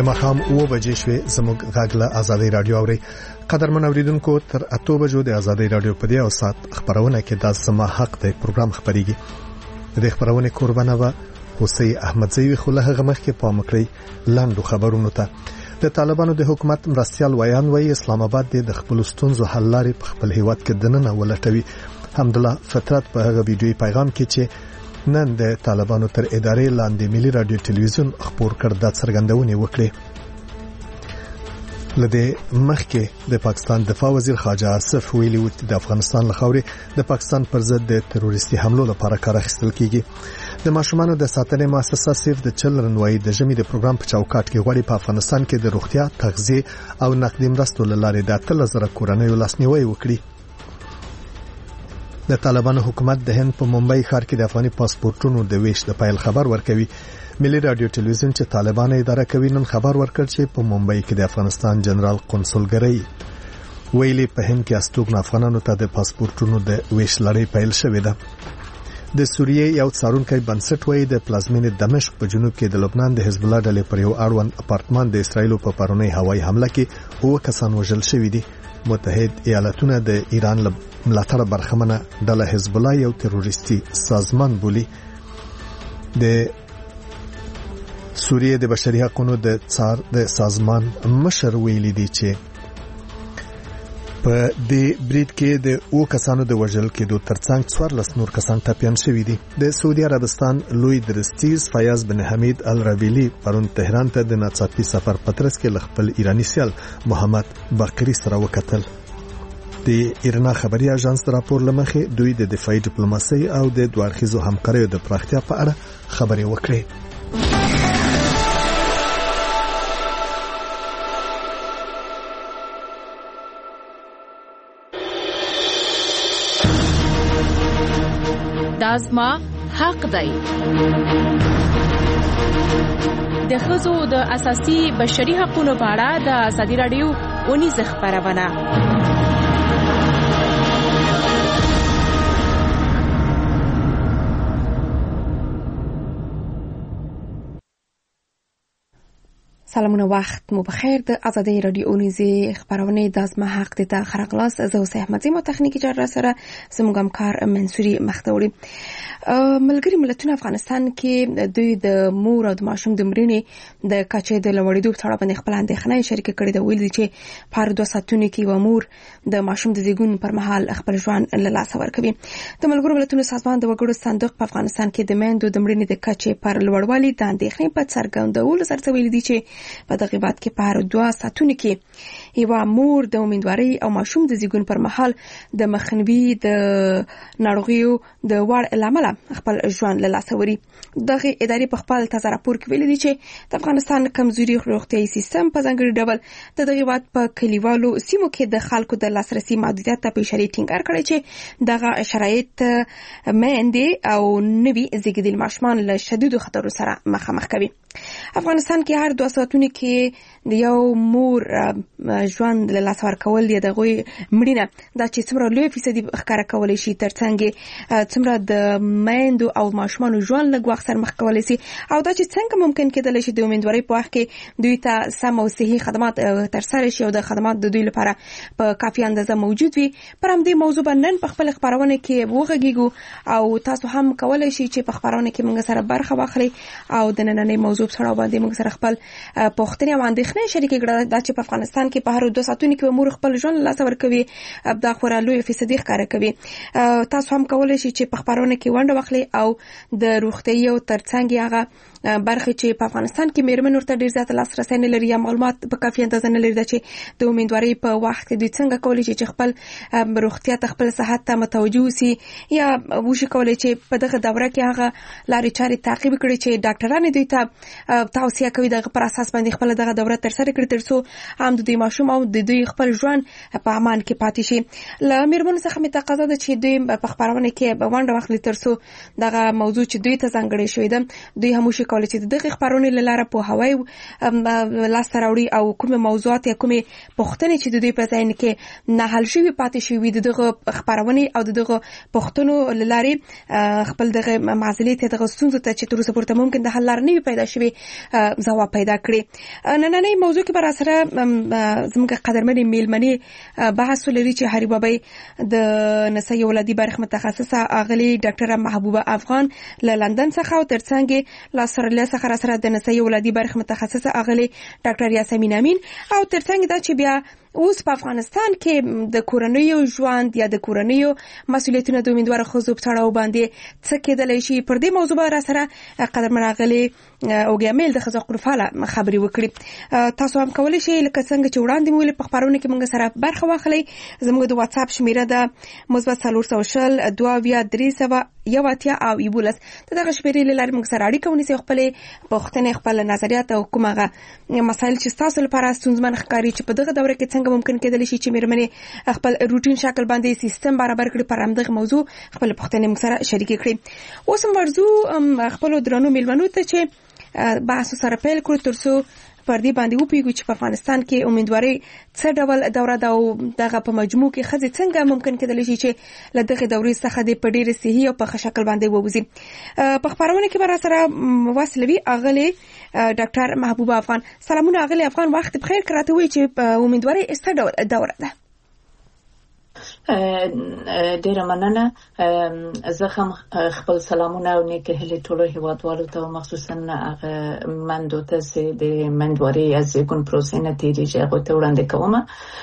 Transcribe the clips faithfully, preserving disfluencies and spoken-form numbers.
ماښام اوه بجې شوې. زموږ غږ له آزادۍ رادیو اوري. قدرمن اوریدونکو، تر اته بجو د آزادۍ رادیو په دې او سات خبرونه کې د زما حق دی پروګرام خبريږي. د خبرونه قربانه و حسین احمدزی خو له هغه مخ کې پام کړی لاندو خبرونو ته. د طالبانو د حکومت مرستيال ویان وایي اسلام آباد د خپل ستونزو حل لارې په خپل هیواد کې دننه ولټوي. حمدالله فطرت په هغه ویډیوي پیغام کې چې نن د طالبانو تر ادارې لاندې ملي رادیو ټلویزیون خبر کړ د څرګندونې وکړي. لدې مخکې د پاکستان دفاع وزیر خواجه آصف ویلي و چې د افغانستان لخوا د پاکستان پر ضد د تروریستي حملو لپاره کار اخیستل کیږي. د ماشومانو د ساتنې مؤسسه سیف د چلډرن وایي د ژمي د پروګرام په چوکاټ کې غوړي په افغانستان کې د روغتیا، تغذیه او نقدي مرستو لارې د اتل زره کورنیو لاسنیوي وکړي. د طالبانو حکومت د هند په ممبئی ښار کې د افغاني پاسپورتونو د ویش د پایل خبر ورکوي. ملي رادیو ټلویزیون چې طالبان اداره کوي نن خبر ورکړ چې په ممبئی کې د افغانستان جنرال قونسلګرۍ ویلي په هند کې استوګن افغانانو ته د پاسپورتونو د ویش لړۍ پیل شوې ده. د سوریې یو څارونکي بنسټ وایي د پلازمینې دمشق په جنوب کې د لبنان د حزب الله ډلې پر یو اړوند اپارتمان د اسرایل په پرونی هوایي حمله کې اوه کسان وژل شوي دي. متحد ایالاتونه د ایران له ملاتړ برخمنه ډله حزب الله یو تروریستي سازمان بولي. د سوریې د بشري حقوقو د څار د سازمان مشر ویلي دی چې په دې بریټ کې د او کسانو د وژل کېدو ترڅنګ څوارلس نور کسان ټپيان شوي دي. د سعودي عربستان لوی درستیز فیاض بن حمید الربیلی پرون تهران ته د ناڅاپي سفر پترس کې خپل ایرانی سیال محمد باقری سره وکتل. د ایرنا خبري اژانس راپور لمخې دوی د دفاعي ډیپلوماسي او د دوارخیزو همکاریو د پراختیا په اړه خبرې وکړې. دازما حق دی. د ښځو د اساسي بشري حقوقو په اړه د ازادي رادیو اونیز خبرونه. سلامونه، وخت مو بخیر. د ازادي رادیو اونیزي خبرونه د ازما حق د خرقلاس زه حسین احمدزی مو تخنیکی جر سره زموږ همکار منصوري مختوري. ملګری ملتونه افغانستان کې دوی د مور او د ماشوم د مړینې د کچې د لوړېدو په اړه باندې خپل اندېښنه شریک کړې ده. ویل دي چې په دوه ساتونو کې و مور د ماشوم د زیږون پر مهال خپل ژوند له لاسه ورکوي. د ملګرو ملتونو سازمان د وګړو صندوق په افغانستان کې د میندو د مړینې د کچې پر لوړوالي د اندېښنې په څرګندولو سره ویل دي چې په دغه وخت کې په دوه ساتونو کې یو مور د امیدواري او ماشوم د زیږون پر مهال د مخنیوي د ناروغیو د وړ لامل خپل ژوند له لاسه وري. دغه ادارې په خپل تازه راپور کې ویلي دي چې د افغانستان کمزوري روغتيایي سیستم په ځانګړي ډول د دغه وخت په کلیوالو سیمو کې د خلکو د لاسرسي محدودیت ته اشاره ټینګار کړی چې دغه شرایط مېندې او نوي زیږیدل ماشومان له شدیدو خطرونو سره مخامخ کوي. افغانستان کې هر دوه ساعتونو کې د یو مور ژوند له لاسه ورکول دی دغه مړینه دا چې څومره لوی فیصدي ښکارا کولای شي ترڅنګ څومره د میندو او ماشومانو ژوند لږ وخت سره مخ کولای شي او دا چې څنګه ممکن کېدل شي د امیدواري په وخت کې دوی ته سم او صحي خدمات ترسره شي او د خدمات د دوی لپاره په کافي اندازه موجود وي. پر همدې موضوع باندې په خپل خبرونه کې وغږیږو او تاسو هم کولای شي چې په خبرونه کې موږ سره برخه واخلئ او د نننۍ موضوع سره باندې موږ سره خپل پوښتنې او اندېښنې شریکې کړئ. دا چې په افغانستان کې په هر دوه ساعتونو کې مور خپل ژوند له لاسه ورکوي دا خورا لوی فیصدي ښکارا کوي. تاسو هم کولای شئ چې په خبرونه کې ونډه واخلئ او د روغتي او ترڅنګ هغه برخه چې په افغانستان کې میرمن ورته ډیر زیات لاسرسي نه لري یا معلومات په کافي اندازه نه لري چې د امیدواري په وخت کې دوی څنګه کولای شي چې خپل روغتیا ته خپل صحت ته متوجه وي یا وشي کولای چې په دغه دوره کې هغه لارې چارې تعقیب کړي چې ډاکټرانو دوی ته توصیه کوي دغه پر اساس باندې خپل دغه دوره تر سره کړي ترڅو هم د دوی ماشوم او د دوی خپل ژوند په امان کې پاتې شي. ل میرمن څخه مې تقاضا ده چې دوی په خبرونه کې به ونډه واخلي ترڅو دغه موضوع چې دوی ته ځانګړې شوې ده دوی هم شي کولای چې دغه خبرونه لاره په هوای لاس راوړي او کومه موضوعات یا کومه پوښتنې چې د دوی په ځای کې نه حل شوي پاتې شوي دغه خبرونه او دغه پوښتنو لاره خپل دغه معضلې ته دغه ستونزو ته چې تر اوسه پورته ممکن د حل لار نه پیدا شوي ځواب پیدا کړي. کړې. نننۍ موضوع کې بر سره زموږ قدرمنې میلمنې بحث لري چې هری بابای د نسایي ولادي برخه متخصصه اغلی ډاکټر محبوبه افغان له لندن څخه او ترڅنګ له استرالیا څخه سره د نسایي ولادي برخه متخصصه اغلی ډاکټر یاسمین امین او ترڅنګ دا چې بیا اوس په افغانستان کې د کورنیو ژوند یا د کورنیو مسولیتونو د امیدوار ښځو په تړاو باندې څه کېدلی شي. پر دې موضوع به راسره قدرمن اغلی اوګیامل د ښځو حقوقو فعاله خبرې وکړي. تاسو هم کولی شئ لکه څنګه چې وړاندې مو ویل په خپرونه کې موږ سره برخه واخلئ. زموږ د واتس اپ شمیره ده مثبت څلور سوه شل دوه اویا درې سوه یو اتیا او یولس. د دغه شمیرې له لارې موږ سره اړیکه ونیسئ، خپلې پوښتنې، خپل نظریات او کوم هغه مسایل چې ستاسو لپاره ستونزمن ښکاري چې په دغه دوره کې څنګه ممکن کېدلی شي چې مېرمنې خپل روټین شکل باندې سیستم برابر کړي، پر همدغه موضوع خپل پوښتنې موږ سره شریکې کړي. اوس هم ورځو خپلو درنو میلمنو ته چې بحث سره پیل کړو ترڅو پر دې باندې وپوهیږو چې په افغانستان کې امیدواري څه ډول دوره ده او دغه په مجموع کې ښځې څنګه ممکن کېدلی شي چې له دغې دورې څخه د په ډېرې صحي او په ښه شکل باندې ووځي. په خپرونه کې به راسره وصلوي اغلې ډاکټر محبوبه افغان. سلامونه اغلې افغان، وخت بخیر. که راته ووایي چې امیدواري څه ډول دوره ده؟ ډیره مننه. زه هم خپل سلامونه او نیکه هیلې ټولو هیوادوالو ته، مخصوصا هغه مندو ته چې د مندواري از زیږون پروسې نه تېرېږي هغوی ته وړاندې کومه.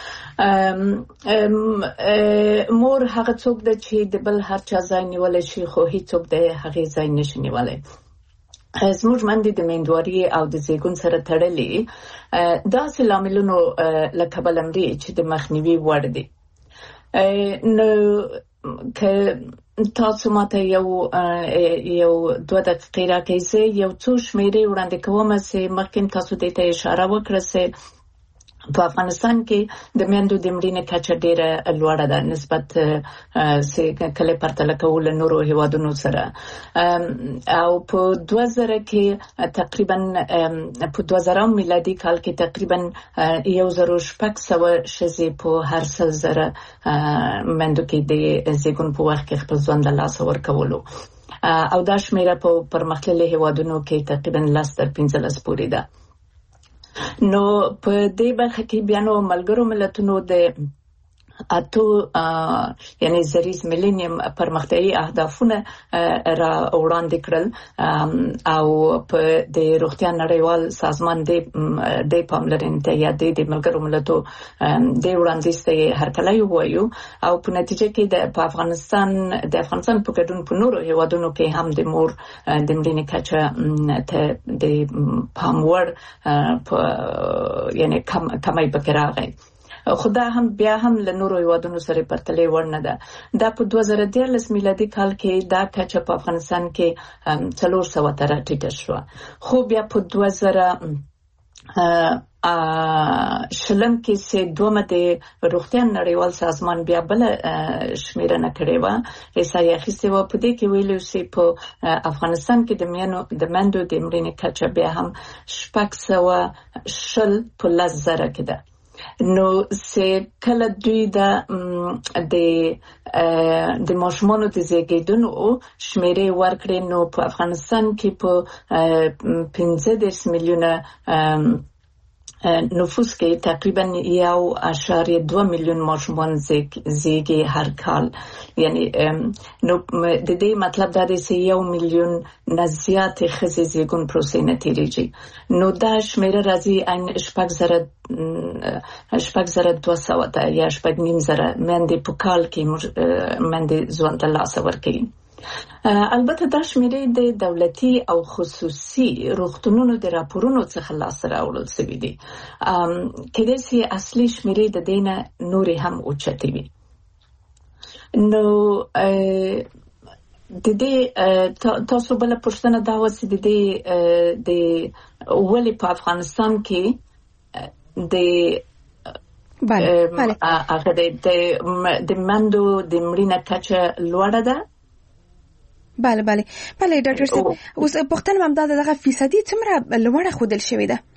مور هغه څوک ده چې د بل هر چا ځای نیولی شي، خو هیڅوک د هغې ځای نشي نیولی. زموږ مندې د میندواري او د زیږون سره تړلي داسې لاملونو له کبله مري چې د مخنیوي وړ دي. نو که تاسو ماته یو یو دوه دقیقې راکړئ، زه یو څو شمیرې وړاندې کوم چې مخکې تاسو دې ته اشاره وکړه چې په افغانستان کې د میندو د مړینې کچه ډېره لوړه ده نسبت چې کله پرتله کوو له نورو هیوادونو سره. او په دوه زره کې تقریبا په دوه زره میلادي کال کې تقریبا یو زر شپږ سوه ښځې په هر سل زره میندو کې د زیږون په وخت کې خپل ژوند له لاسه ورکولو، او دا شمیره په پرمختللي هیوادونو کې تقریبا لس تر پنځلس پورې ده. نو په دې برخه کې بیا نو ملګرو ملتونو د اتو یعنی زریز میلینیم پرمختیایي اهدافونه را وړاندې کړل، او په د روغتیا نړیوال سازمان د د پاملرنې ته یا د ملګرو ملتو د وړاندیز ته هرکلی ووایو. او په نتیجه کې د په افغانستان د افغانستان په ګډون په نورو هیوادونو کې هم د مور د مړینې کچه ته د پام وړ په یعنی کم کمی پکې راغی. خدا هم بیا هم له نورو هیوادونو سره پرتلې وړ نه ده. دا په دوه زره دیارلس میلادي کال کې دا کچه په افغانستان کې څلور سوه ته راټیټه شوه، خو بیا په دوه زره شلم کې چې دومره د روغتیا نړیوال سازمان بیا بل شمیرنه کړې وه، احصایه اخیستې وه. په دې کې ویلي چې په افغانستان کې د مینو د مندو د مړینې کچه بیا هم شپږ سوه شل په لس زره کې ده. نو چې کله دوی د د د ماشومانو د زیږیدنو شمیرې ورکړې، نو په افغانستان کې په پنځه دېرش میلیونه نفوس کې تقریبا یو اشاریه دوه میلیون ماشومان زیږي هر کال. یعنی نو د دې مطلب دا دی چې یو میلیون نه زیاتې ښځې زیږون پروسې نه تېرېږي. نو دا شمیره راځي عین شپږ زره شپږ زره دوه سوه ته یا شپږ نیم زره میندې په کال کې میندې ژوند ته لاسه ورکوي. البته دا شمیرې د دولتي او خصوصي روغتونونو د راپورونو څخه لاسته راوړل شوي دي، کېدای شي اصلي شمیرې د دې نه نورې هم اوچتې وي. نو د دې تاسو بله پوښتنه دا وه چې د دې د ولې په افغانستان کې د هغه د مندو د مړینې کچه لوړه ده. بله بله بله ډاکټر صاحب، اوس پوښتنه هم دا ده دغه فیصدي څومره لوړه ښودل شوې ده؟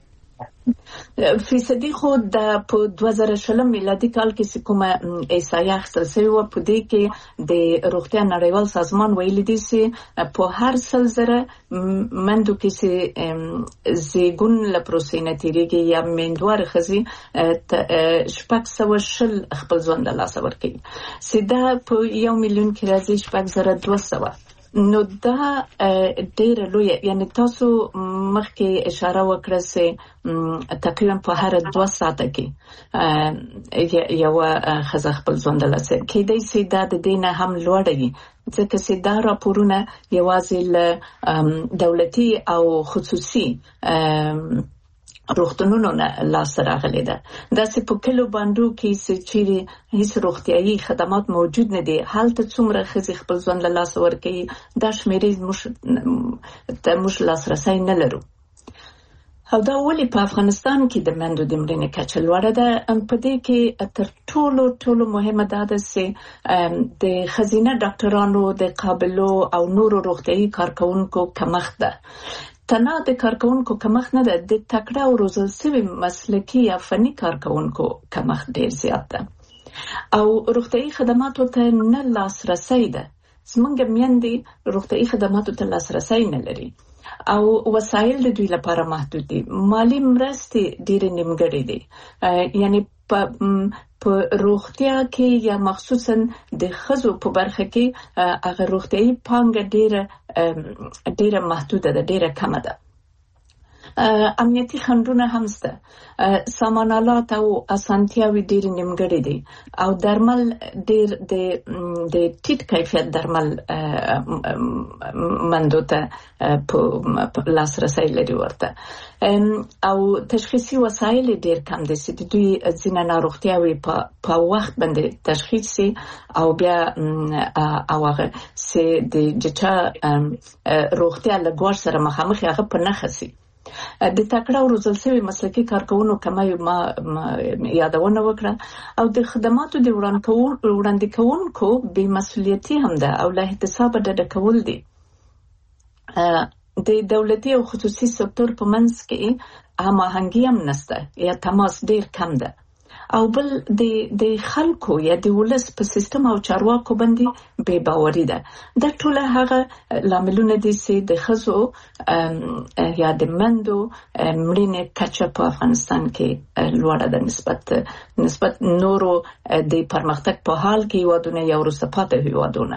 فیصدي خو د په دوه زره شلم میلادي کال کې کومه احصایه اخیستل شوې وه، په دې کې د روغتیا نړیوال سازمان ویلي دي چې په هر سل زره مندو کې چې زیږون له پروسې نه تېرېږي یا میندوارې ښځې شپږ سوه شل خپل ژوند له لاسه ورکوي، چې دا په یو میلیون کې راځي شپږ زره دوه سوه. نو دا ډېره لویه، یعنی تاسو مخکې اشاره وکړه چې تقریبا په هر دوه ساعته کې یوه ښځه خپل ژوند له لاسه کېدای شي دا د دې نه هم لوړه وي، ځکه چې دا راپورونه یوازې له دولتي او خصوصي روغتونونو نه لاسته راغلې ده. داسې په کلو بانډو کې چیرې هیڅ روغتیایي خدمات موجود نه دي، هلته څومره ښځې خپل ژوند له لاسه ورکوي دا شمېرې ته موږ لاسرسی نه لرو. او دا ولې په افغانستان کې د میندو د مړینې کچه لوړه ده؟ په دې کې تر ټولو ټولو مهمه دا ده چې د ښځینه ډاکټرانو د قابلو او نورو روغتیایي کارکوونکو کمښت ده. تنها د کارکوونکو کمښت نه ده، د تکړه او روزل شوي مسلکي یا فني کارکوونکو کمښت ډېر زیات ده او روغتیایي خدماتو ته نه لاسرسی ده. زموږ میندې روغتیایي خدماتو ته لاسرسی نه لري او وسایل د دوی لپاره محدود دي، مالی مرستې ډېرې نیمګړې دي، یعنی په په روغتیا کې یا مخصوصا د ښځو په برخه کې هغه روغتیایي پانګه ډېره ډېره محدوده ده، ډېره کمه ده. امنیتي خنډونه هم شته، سامان آلات او اسانتیاوې ډېرې نیمګړې دي او درمل ډېر د د ټیټ کیفیت درمل مندو ته په لاسرسی لري ورته او تشخیصي وسایل ډېر کم دي چې د دوی ځینې ناروغتیاوې په وخت باندې تشخیص شي او بیا او هغه چې د چا روغتیا له ګواښ سره مخامخ هغه په نښه شي. د تکړه او روزل شوي مسلکي کارکوونکو کمی ما یادونه وکړه او د خدماتو د وړاندې کوونکو بې مسؤلیتي هم ده او له احتسابه ډډه کول دي. د دولتي او خصوصي سکتور په منځ کې هماهنګي هم نشته یا تماس ډېر کم ده او بل د د خلکو یا د ولس په سیستم او چارواکو باندې بې باوري ده. دا ټول هغه لاملونه دي چې د ښځو یا د میندو مړینې کچه په افغانستان کې لوړه ده نسبت نسبت نورو د پرمختګ په حال کې هیوادونه یا وروسته پاتې هیوادونه.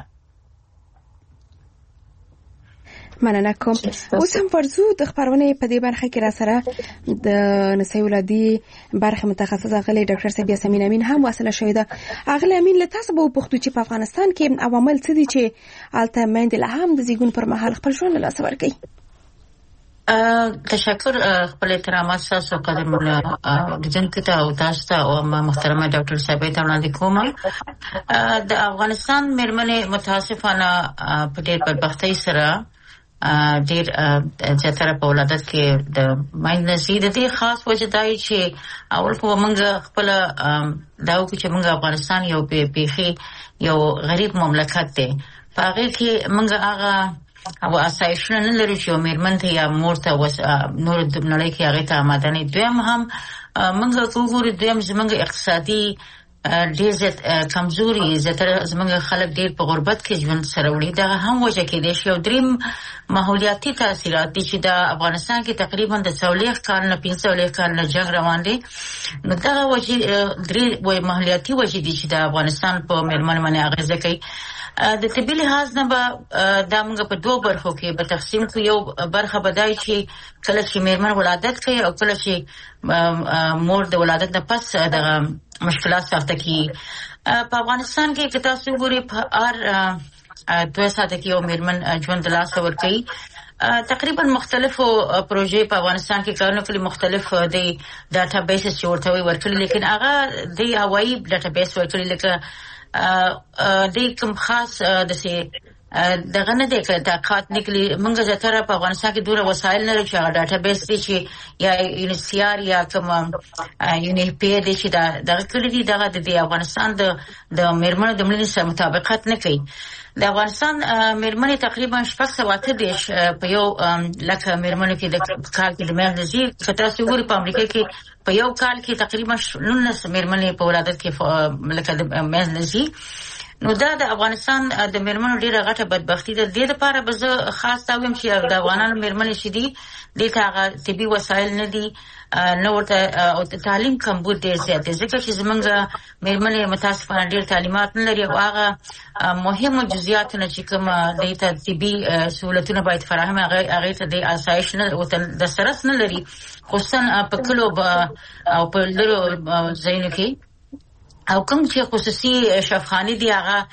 مننه کوم. اوس هم ورځو د خبرونه په دې برخه کې را سره د نسای ولادي برخه متخصص غلي ډاکټر سبیا سمین امین هم وصله شوې ده. اغلی امین له تاسو به پوښتو چې په افغانستان کې عوامل څه دي چې الته مند له هم د زیګون پر مهال خپل ژوند له لاسه ورکړي؟ تشکر خپل احترامات تاسو قدم الله د ته او تاسو ته او محترمه ډاکټر صاحبې ته وړاندې کوم. د افغانستان مېرمنې متاسفانه په ډېر بدبختۍ سره ډېر زیاتره په ولادت کې د مایند نزيد دي. خاص وجه دا چې اول خو موږ خپل دا و چې موږ افغانستان یو پیخي یو غریب مملکت دی، په هغه کې موږ هغه او اسایشونه نه لري چې مېرمن ته یا مور ته نور د نړۍ کې هغه ته آماده نه. دویم هم موږ وګورو دویم زموږ اقتصادي ډېر زیات کمزوري، زیاتره زموږ خلک ډېر په غربت کې ژوند سره وړي. دا هم وجه کېدای شي. او دریم ماحولیاتي تاثیرات دي چې د افغانستان کې تقریبا د څلوېښت کال نه پنځه څلوېښت کال نه جنګ روان دی. نو دغه وجې درې وایي ماحولیاتي وجې دي چې د افغانستان په مېرمنو باندې اغېزه کوي. د طبي لحاظ نه به دا موږ په دوه برخو کې به تقسیم کړو. یو برخه به دا چې کله چې مېرمن ولادت کوي او کله چې مور د ولادت نه پس دغه مشکلات سخته کی. په افغانستان کې که تاسو وګورئ په هر دوه ساعته کې یو مېرمن ژوند د لاسه ورکوي. تقریبا مختلفو پروژې په افغانستان کې کارونه کړي، مختلف د ډاټا بیسز چې ورته ورکړي، لیکن هغه د هوایي ډاټا بیس ورکړي لکه د کوم خاص د دغه نه دی کړه طاقت نکلی موږ زتره په افغانستان کې دوره وسایل نه لري چې ډاټا بیس دي چې یا یونیسیار یا کوم یونی پی دي چې دا دغه کړی دي دغه د افغانستان د د میرمنو د ملي سره مطابقت نه کوي. د افغانستان میرمنې تقریبا شپږ سوه اته دېرش په یو لکه میرمنو کې د کال کې د مهر نظیر کته سګوري په امریکا کې په یو کال کې تقریبا نولس میرمنې په ولادت کې لکه د مهر نظیر. نو دا د افغانستان د میرمنو ډیره غټه بدبختی ده. د دې لپاره به زه خاص تاویم چې د افغانانو میرمنې چې دي دلته هغه طبي وسایل نه دي، نه ورته او تعلیم کمبود ډیر زیات دی ځکه چې زمونږ میرمنې متاسفانه ډیر تعلیمات نه لري او هغه مهمو جزئیاتونه چې کوم دلته طبي سہولتونه باید فراهم هغه ته د آسایش نه او دسترس نه لري، خصوصا په کلو او په لرو ځایونو کې او کوم چې خصوصي شفاخانه دي هغه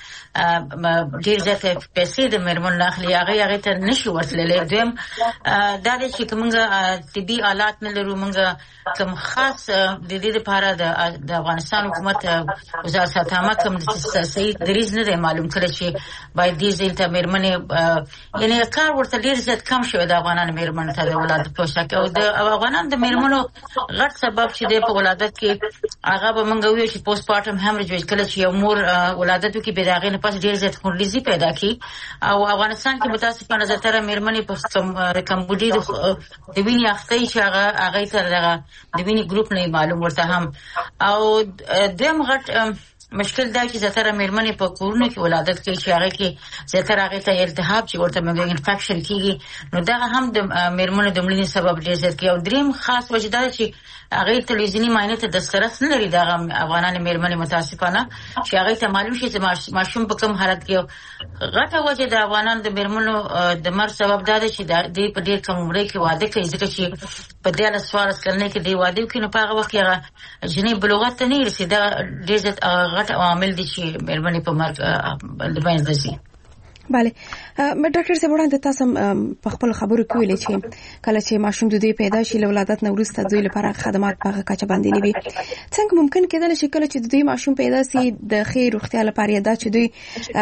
ډیر زیات پیسې د میرمن اخلي هغه هغه ته نشي ورتللی. دویم دا دی چې کومه طبي آلات نه لرو، موږ کوم خاص د دې لپاره د افغانستان حکومت وزارت صحت عامه کوم صحیح دریز نه دی معلوم کړی چې باید دې ځای ته میرمنې یعنی کار ورته ډیر زیات کم شوی د افغانانو میرمنو ته د ولادت په شکه او د افغانانو د میرمنو غټ سبب چې د په ولادت کې هغه به موږ ویو چې پوسټ پارټم هیمریج کله چې یو مور ولادت کې به داغه نه پس ډیر زیات خونریزي پیدا کی او افغانستان کې متاسفانه زیاتره میرمنې په کمبودي د وینې اخته چې هغه هغه ته د وینې ګروپ نه معلوم ورته هم او دیم غټ مشکل دا چې زیاتره میرمنې په کورونو کې ولادت کوي چې هغه کې زیاتره هغه ته التهاب چې ورته موږ انفیکشن کیږي، نو دا هم د میرمنو د مړینې سبب ډیر زیات کوي. او دریم خاص وجه دا چې هغه تلویزیونی معاینه ته دسترس نه لري د افغانانو میرمنې متاسفانه چې هغه ته معلوم شي چې ماشوم په کوم حالت کې غټه وجه د افغانانو د میرمنو د مر سبب دا دی چې د په ډیر کم عمر کې واده کوي ځکه چې په دې له سوال کلنې کې دی واده کوي نو په هغه وخت کې هغه جنې بلوغت ته نه رسیدا ډیر زیات غټ عامل دي چې میرمنې په مرګ باندې دي. bale ډاکټر صاحب وړاندې تاسو په خپل خبرو کې ویلي چې کله چې ماشوم د دې پیدا شي له ولادت نه وروسته دوی لپاره خدمات په کچه باندې نیوي څنګه ممکن کېدل چې کله چې د دې ماشوم پیدا سي د خیر روغتیا لپاره دا چې دوی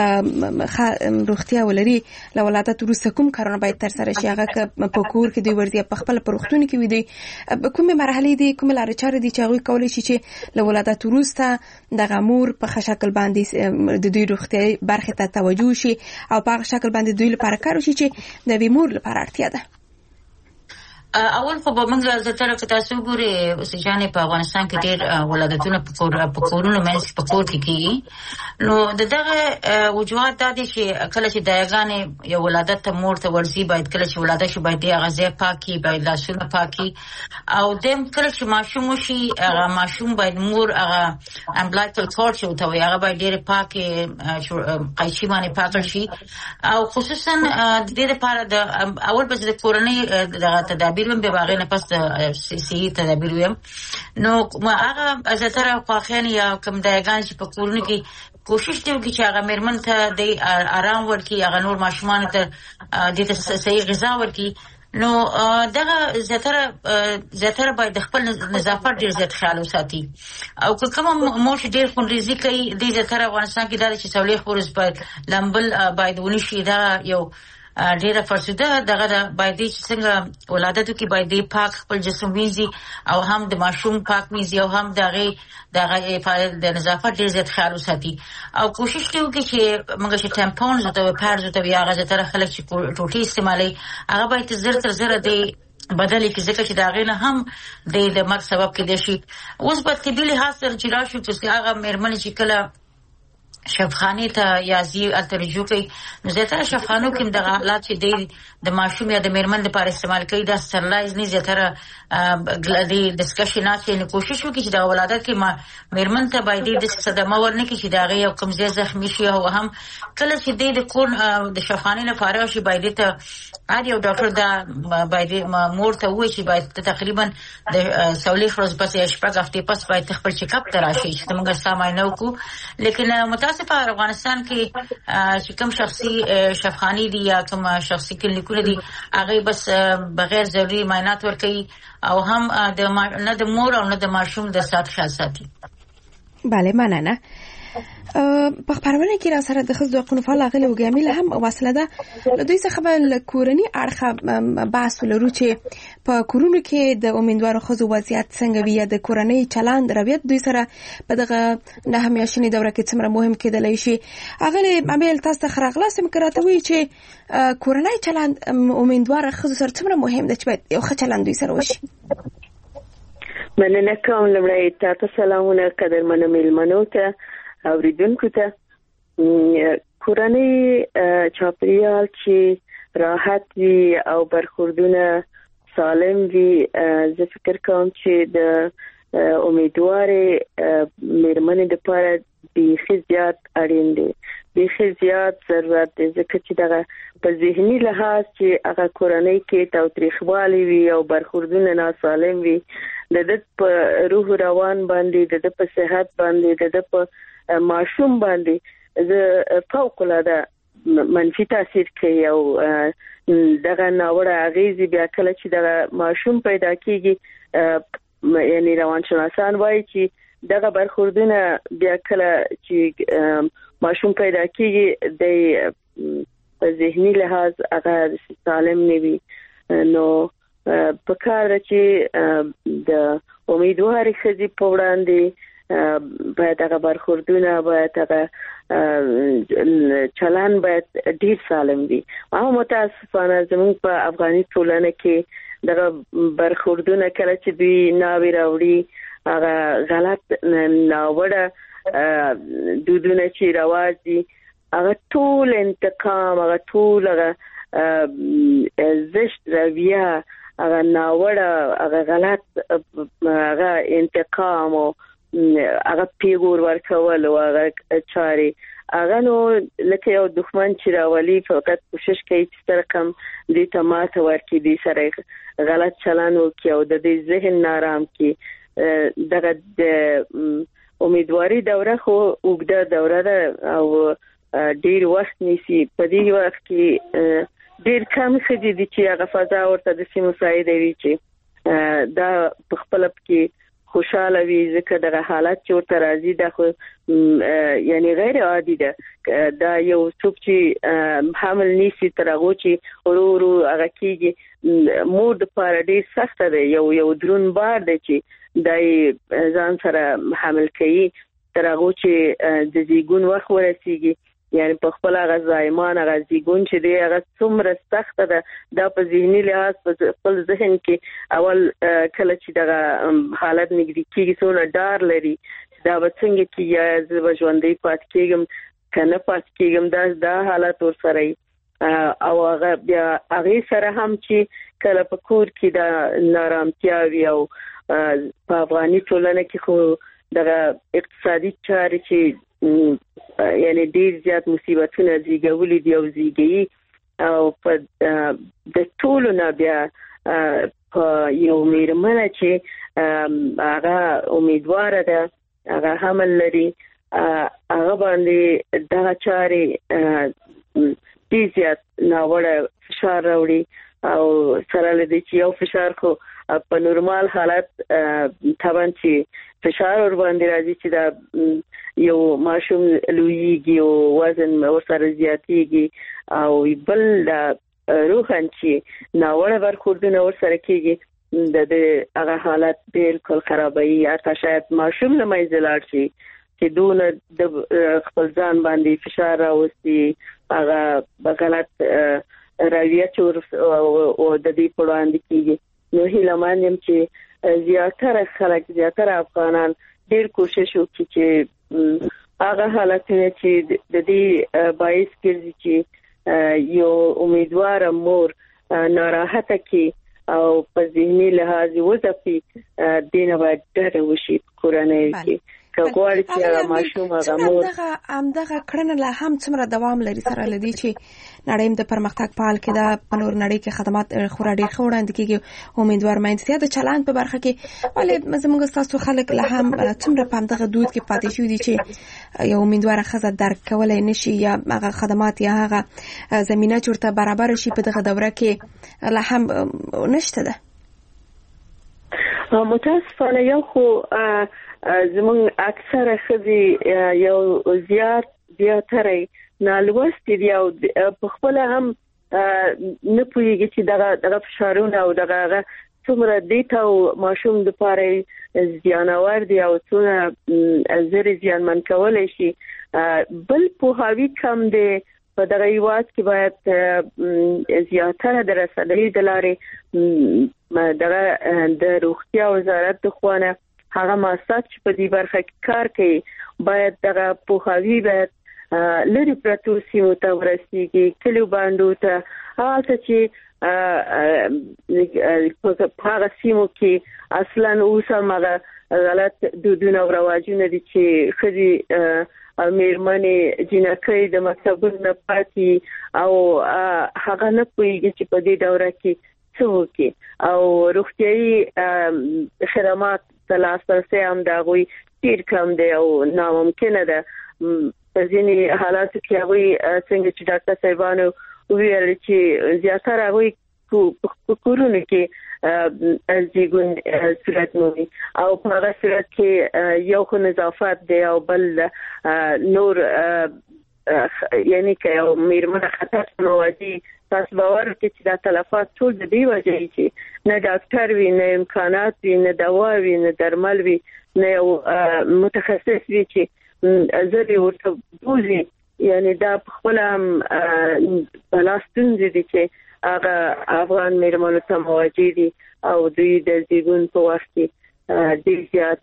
روغتیا ولري له ولادت وروسته کوم کارونه باید تر سره شي هغه په کور کې دوی ورته په خپل پروختون کې وي دي کومه مرحله دي کومه لارې چارې دي چې هغه کولی شي چې له ولادت وروسته د غمور په شکل باندې د دوی روغتیا برخه ته توجه شي او په هغه شکل باندې دوی لپاره کار وشي چې د بیمور لپاره اړتیا ده. اول خو به موږ زتره که تاسو ګورئ اوسېجانې په افغانستان کې ډېر ولادتونه په کور په کورونو منځ په کور کې کېږي نو د دغه وجوهات دا دي چې کله چې دایګانې یو ولادت ته مور ته ورځي باید کله چې ولادت شي باید هغه ځای پاکي باید لاسونه پاکي او دیم کله چې ماشوم وشي هغه ماشوم باید مور هغه امبلایکل کورډ چې ورته وایي هغه باید ډېرې پاکې قیچي باندې پاکه شي او خصوصا د دې لپاره د اول به د کورنۍ دغه تدابیر به باغې نه پس صحي تدابیر ویم نو هغه زتره خواخین یا کوم دایګان چې په کورونو کې کوشش دی چې هغه میرمن ته د آرام ورکړي هغه نور ماشومان ته د صحي غذا ورکړي نو دغه زتره زتره باید خپل نظافت ډیر زیات خیال وساتي او کوم موش ډیر خونریزي کوي د زتره افغانستان کې دا چې سولې خورز باید لمبل باید ونشي دا یو ډیره فرسوده دغه باید چې څنګه ولادتو کې باید پاک خپل جسم وینځي او هم د ماشوم پاک وینځي او هم دغه دغه د نظافت ډیر زیات خیال وساتي او کوشش کوي چې موږ چې ټمپونز او پارز او بیا هغه تر خلک چې ټوټي استعمالي هغه باید زر تر زر دی بدل کې ځکه چې داغه نه هم د د مرګ سبب کې دي شي اوس په طبي لحاظ سره چې راشي چې هغه میرمن چې کله شفاخانه ته یا زی الترجو کوي نو زیاتره شفاخانو کې د حالات چې د ماشوم یا د میرمن لپاره استعمال کوي دا سرلایز نه زیاتره د ډسکشنات چې کوشش وکړي چې د ولادت کې ما میرمن ته باید د صدمه ورنه کې چې دا غي او کمزې زخمی شي او هم کله چې د کون د شفاخانه لپاره شي باید ته اړ یو ډاکټر دا باید مور ته وایي چې باید تقریبا د سولې خروج پس شپږ هفتې پس باید خپل چیک اپ تراشي چې موږ سامعینو کو لیکن په افغانستان کې چې کوم شخصي شفاخانه دي یا کوم شخصي کلینیکونه دي هغه بس بغیر ضروري معاینات ورکوي او هم د نه د مور او نه د ماشوم د سات خیال ساتي. بله مننه. په خبرونه کې را سره د خزو حقوقو فعال غلي او ګامل هم واصله ده له دوی څخه بل کورنی اړخه بحث لرو چې په کورونو کې د امیدوارو خزو وضعیت څنګه وي د کورنۍ چلند رویت دوی سره په دغه نه همیشنی دوره کې څومره مهم کېدلی شي. هغه عمل تاسو خرغلا سم کراتوي چې کورنۍ چلند امیدوار خزو سره څومره مهم ده چې باید یو ښه چلند دوی سره وشي. مننه کوم. لمړی تاسو سلامونه قدرمنو میلمنو ته اوریدونکو ته. کورنۍ چاپریال چې راحت وي او برخوردونه سالم وي، زه فکر کوم چې د امیدوارې میرمنې لپاره بیخي زیات اړین دی، بیخي زیات ضرورت دی، ځکه چې دغه په ذهني لحاظ چې هغه کورنۍ کې تاوتریخوالی وي او برخوردونه ناسالم وي، د د په روح روان باندې، د د په صحت باندې، د د په ماشوم باندې زه فوق العاده منفي تاثیر کوي او دغه ناوړه اغیزې بیا کله چې دغه ماشوم پیدا کیږي، یعنی روانشناسان وایي چې دغه برخوردونه بیا کله چې ماشوم پیدا کیږي د په ذهني لحاظ هغه سالم نه وي. نو په کار چې د امیدواري خزي په وړاندې باید هغه برخوردونه، باید هغه چلن باید ډیر سالم وي. او متاسفانه زموږ په افغاني ټولنه کې دغه برخوردونه کله چې دوی ناوی راوړي، هغه غلط ناوړه دودونه چې رواج دي، هغه ټول انتقام، هغه ټول هغه زشت رویه، هغه ناوړه، هغه غلط، هغه انتقام او هغه پیغور ورکول او هغه چاري، هغه نو لکه یو دښمن چې راولي فقط کوشش کوي چې سره کم دې ته ماته ورکړي، دې سره غلط چلن وکړي او د دې ذهن نارام کړي. دغه د امیدواري دوره خو اوږده دوره ده او ډیر وخت نیسي. په دې وخت کې ډیر کم ښځې دي چې هغه فضا ورته داسې مساعده وي چې دا په خپل کې خوشاله وي، ځکه دغه حالت چې ورته راځي دا خو یعنی غیر عادي ده. دا یو څوک چې حمل نیسي تر هغه چې ورو ورو هغه کېږي، مور دپاره ډېر سخته ده، یو یو درون بار دی چې دا ځان سره حمل کوي تر هغه چې د زیږون وخت ورسیږي. یعنی په خپل هغه زایمان، هغه زیږون چې دی هغه څومره سخته ده، دا په ذهني لحاظ په خپل ذهن کې اول کله چې دغه حالت نږدې کېږي څونه ډار لري، دا به څنګه کېږي، زه به ژوندۍ پاتې کېږم که نه پاتې کېږم، دا دا حالت ورسره وي. او هغه بیا هغې سره هم چې کله په کور کې دا نارامتیا وي او په افغاني ټولنه کې خو دغه اقتصادي چارې چې یعنی ډیر زیات مصیبتونه زیږولي دي او زیږي، او په د ټولو نه بیا په یو میرمنه چې هغه امیدواره ده، هغه حمل لري، هغه باندې دغه چارې ډیر زیات ناوړه فشار راوړي او سره له دې چې یو فشار خو په نورمال حالت طبعا چې فشار ور باندې راځي چې دا یو ماشوم لویږي او وزن ورسره زیاتېږي او بل دا روحان چې ناوړه برخوردونه ورسره کېږي، د دې هغه حالت بالکل خرابوي. حتی شاید ماشوم له منځه لاړ شي چې دونه د خپل ځان باندې فشار راوستي، هغه غلط رویه چې او د دې په وړاندې کېږي. نو هیله من یم چې زیاتره خلک، زیاتره افغانان ډیر کوشش وکړي چې هغه حالتونه چې د دې باعث ګرځي چې یو امیدواره مور ناراحته کی او په ذهني لحاظ وځپي، دینه باید ډېر وشي کورنۍ کې. که غواړي چې هغه ماشوم هغه مور همدغه کړنه لا هم څومره دوام لري، سره لدی چې نړۍ د پرمختګ په حال کې دا په نور نړۍ کې خدمات خورا ډېر ښه وړاندې کېږي. امیدوار مینځتیا د چلند په برخه کې ولې زموږ تاسو خلک لا هم څومره په همدغه دود کې پاتې شوي دي چې یو امیدواره ښځه درک کولی نشي یا هغه خدمات یا هغه زمینه چې ورته برابر شي په دغه دوره کې لا هم نشته ده. متاسفانه یو خو زمون اکثره خزي یو زیات زیاتره نالوست دی او په خپل هم نه پوهیږي چې دغه دغه فشارونه او دغه څومره دیتا او ماشوم د پاره زیانور دی او څومره زری زیان من کولای شي بل په هاوی کم دی په دغه یوات کې باید زیاتره درسدلې د لارې دغه د روغتیا وزارت د خوانه هغه مؤسسات چې په دې برخه کې کار کوي باید دغه په هاوی باید لری پرتو سیمو ته ورسیږي کلیو باندې ته هغه چې په هغه سیمو کې اصلا اوسه مغه غلط دودونه او رواجونه دي چې خدي میرمنې جنکۍ د مکتبونو پاتې او هغه نه پوهیږي چې په دې دوره کې څه وکړي او روغتيایي خدمات تلاسرسي هم دا غوي ډیر کم دی او ناممکن ده په ځینې حالاتو کې هغه څنګه چې ډاکټر صاحبانو ویل چې زیاتره هغه په کورونو کې ازګون صورت مومي او په هغه صورت کې یو خو نظافت دی او بل نور یعنی که یو میرمنه خطر مواجه تاسو باور کې چې دا تلفات ټول د دې وجه چې نه ډاکټر وي نه امکانات وي نه دوا وي نه درمل وي نه متخصص وي چې زری ورته بوزي یعنی دا خپل هم بلاستون دي چې هغه افغان میرمنو ته مواجه دي او دوی د زیږون په وخت کې ډېر زیات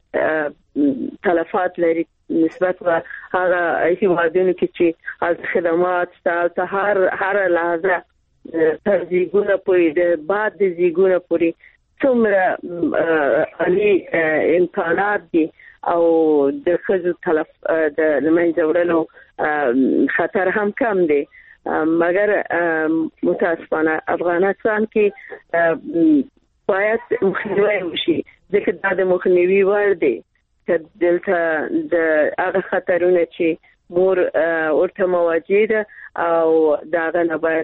تلفات لري نسبت و هغه هیوادونو کې چې از خدمات ستاسو هر هر لحظه تر زیږون پورې د بعد د زیږون پورې څومره علی امکانات دي او د خزو تلف د منځورلو خطر هم کم دی مګر متاسفانه افغانستان کې باید مخنیوي وشي ځکه دا د مخنیوي وړ دی چې دلته د هغه خطرونه چې مور ورته مواجه ده او دا غنه باید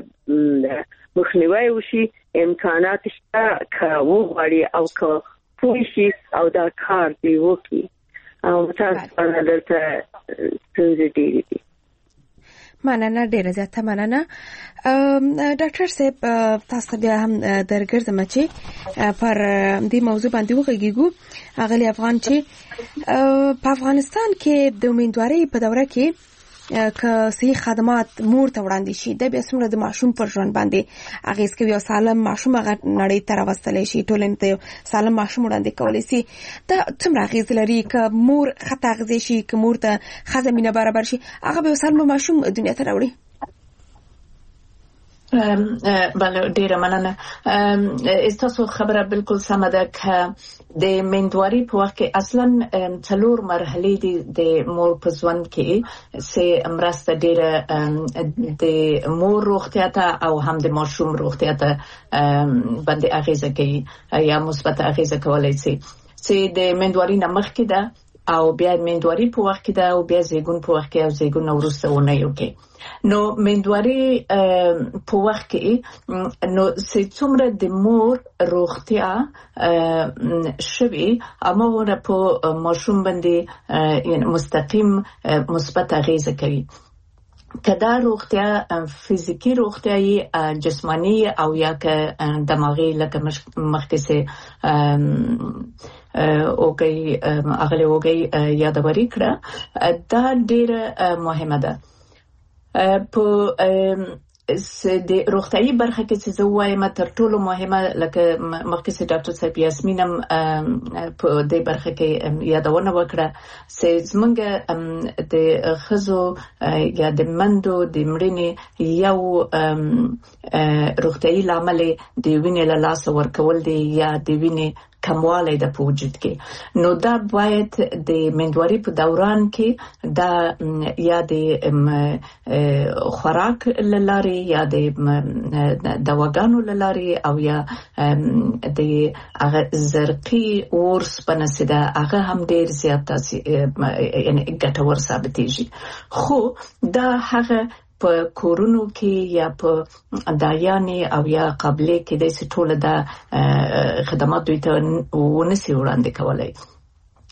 مخنیوي وشي امکانات شته کوو غړي او کو پوښي او دا کار دی وکي او متاسفانه دلته څنګه دی مننه ډیره زیاته مننه ډاکټر صاحب تاسو بیا هم درګرځم چې پر دې موضوع باندې وغږیږو اغلی افغان چې په افغانستان کې د امیدوارۍ په دوره کې که صحي خدمات مور ته وړاندې شي د بیا څومره د ماشوم پر ژوند باندې اغیز کوي او سالم ماشوم هغه نړۍ ته راوستلی شي ټولنې ته سالم ماشوم وړاندې کولی شي دا څومره اغیز لري که مور خطا اغیزې شي که مور ته ښځه مینه برابر شي هغه به سالم ماشوم دنیا ته راوړي بله ډیره مننه تاسو خبره بالکل سمه ده که د مندواري په وخت کې اصلا څلور مرحلې دي د مور په ژوند کې سه مرسته ډیره د مور روغتیا ته او هم د ماشوم روغتیا ته باندې اغیزه کوي یا مثبت اغیزه کولای شي چې د مندواري نه مخکې ده او بیا مندواري په وخت کې ده او بیا زیږون په وخت کې او زیږون وروسته ونه یو کې نو مندواري په وخت کې نو څومره د مور روغتیا شوي امر په ماشوم باندې مستقیم مثبت اغیزه کوي کدا روغتیا فزیکی روغتیاي جسمانی او یا که دماغي لکه مخکې سه اوګي اغله اوګي یادوري کړه دا ډیره مهمه ده په د روغتیايي برخه کې چې زه وایم تر ټولو مهمه لکه مخکې سه ډاکټر صاحب یاسمینم په دې برخه کې یادونه وکړه چې زمونږ د خزو یا د مندو د مړینې یو روغتیايي لامل د وینې له لاسه ورکول دی یا د وینې کموالی د وجود کې نو دا باید د مندواري په دوران کې دا یا د خوراک لاري یا د دواګانو لاري او یا د هغه زرقي ورس پنسده هغه هم ډیر زیات یعنی ګټور ثابتېږي خو دا هغه په کورونو کې یا په دایانې او یا قبلې کې د ټوله د خدمات دوی ته ونسي وړاندې کولای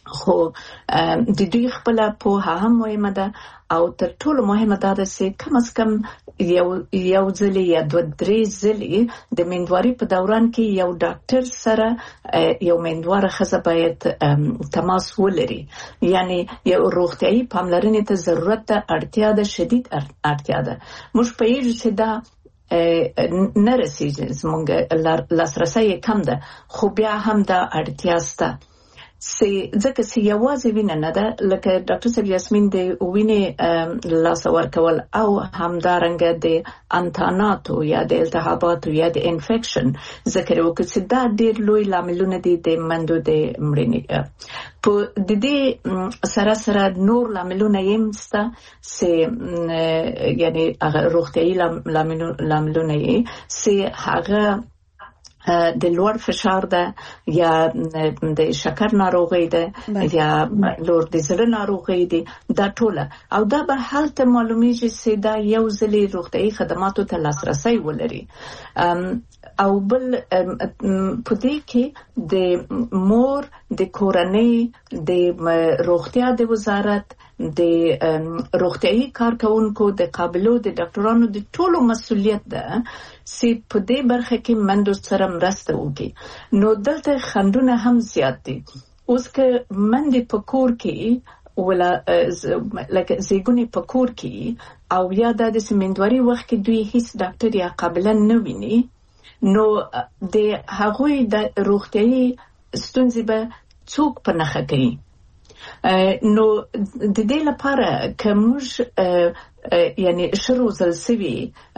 خو د دوی خپل په هم مهمه ده او تر ټولو مهمه ده چې کم از کم یو یو ځلې یا دوه درې ځلې د میندواري په دوران کې یو ډاکټر سره یو میندواره ښځه باید تماس ولري، یعنی یو روغتیايي پاملرنې ته ضرورت ده، اړتیا ده، شدید اړتیا ده. موږ پوهیږو چې دا نه رسیږي، زموږ لاسرسی کم ده، خو بیا هم دا اړتیا شته. سي ځکه چې یوازې وینه نه ده، لکه ډاکټر صاحب یاسمین د وینې لاس ورکول او همدارنګه د انتاناتو یا د التهاباتو یا د انفیکشن ذکر وکړ چې دا ډېر لوی لاملونه دي د مندو د مړینې. په د دې سره سره نور لاملونه یې مسته چې یعنی هغه روغتیايي لاملونه یې چې هغه د لوړ فشار ده یا د شکر ناروغي ده یا لوړ د زړه ناروغي ده، دا ټوله او دا به هلته معلومیږي چې دا یو ځلې روغتیايي خدماتو ته لاسرسي ولري. او بل په دې کې د مور د کورنۍ د روغتیا د وزارت د روغتیايي کارکونکو د قابلو د ډاکټرانو د ټولو مسؤلیت ده چې په دې برخه کې مندو سره مرسته وکړي. نو دلته خندونه هم زیات دي. اوس که مندې په کور کې ولا لکه زیګونی په کور کې او یا د سیمندوري وخت کې دوی هیڅ ډاکټر یا قابل نه ویني، نو د هغوی د روغتیايي ستونزې به څوک په نښه کوي. نو د دې لپاره که موږ یعنی شروع زلسوي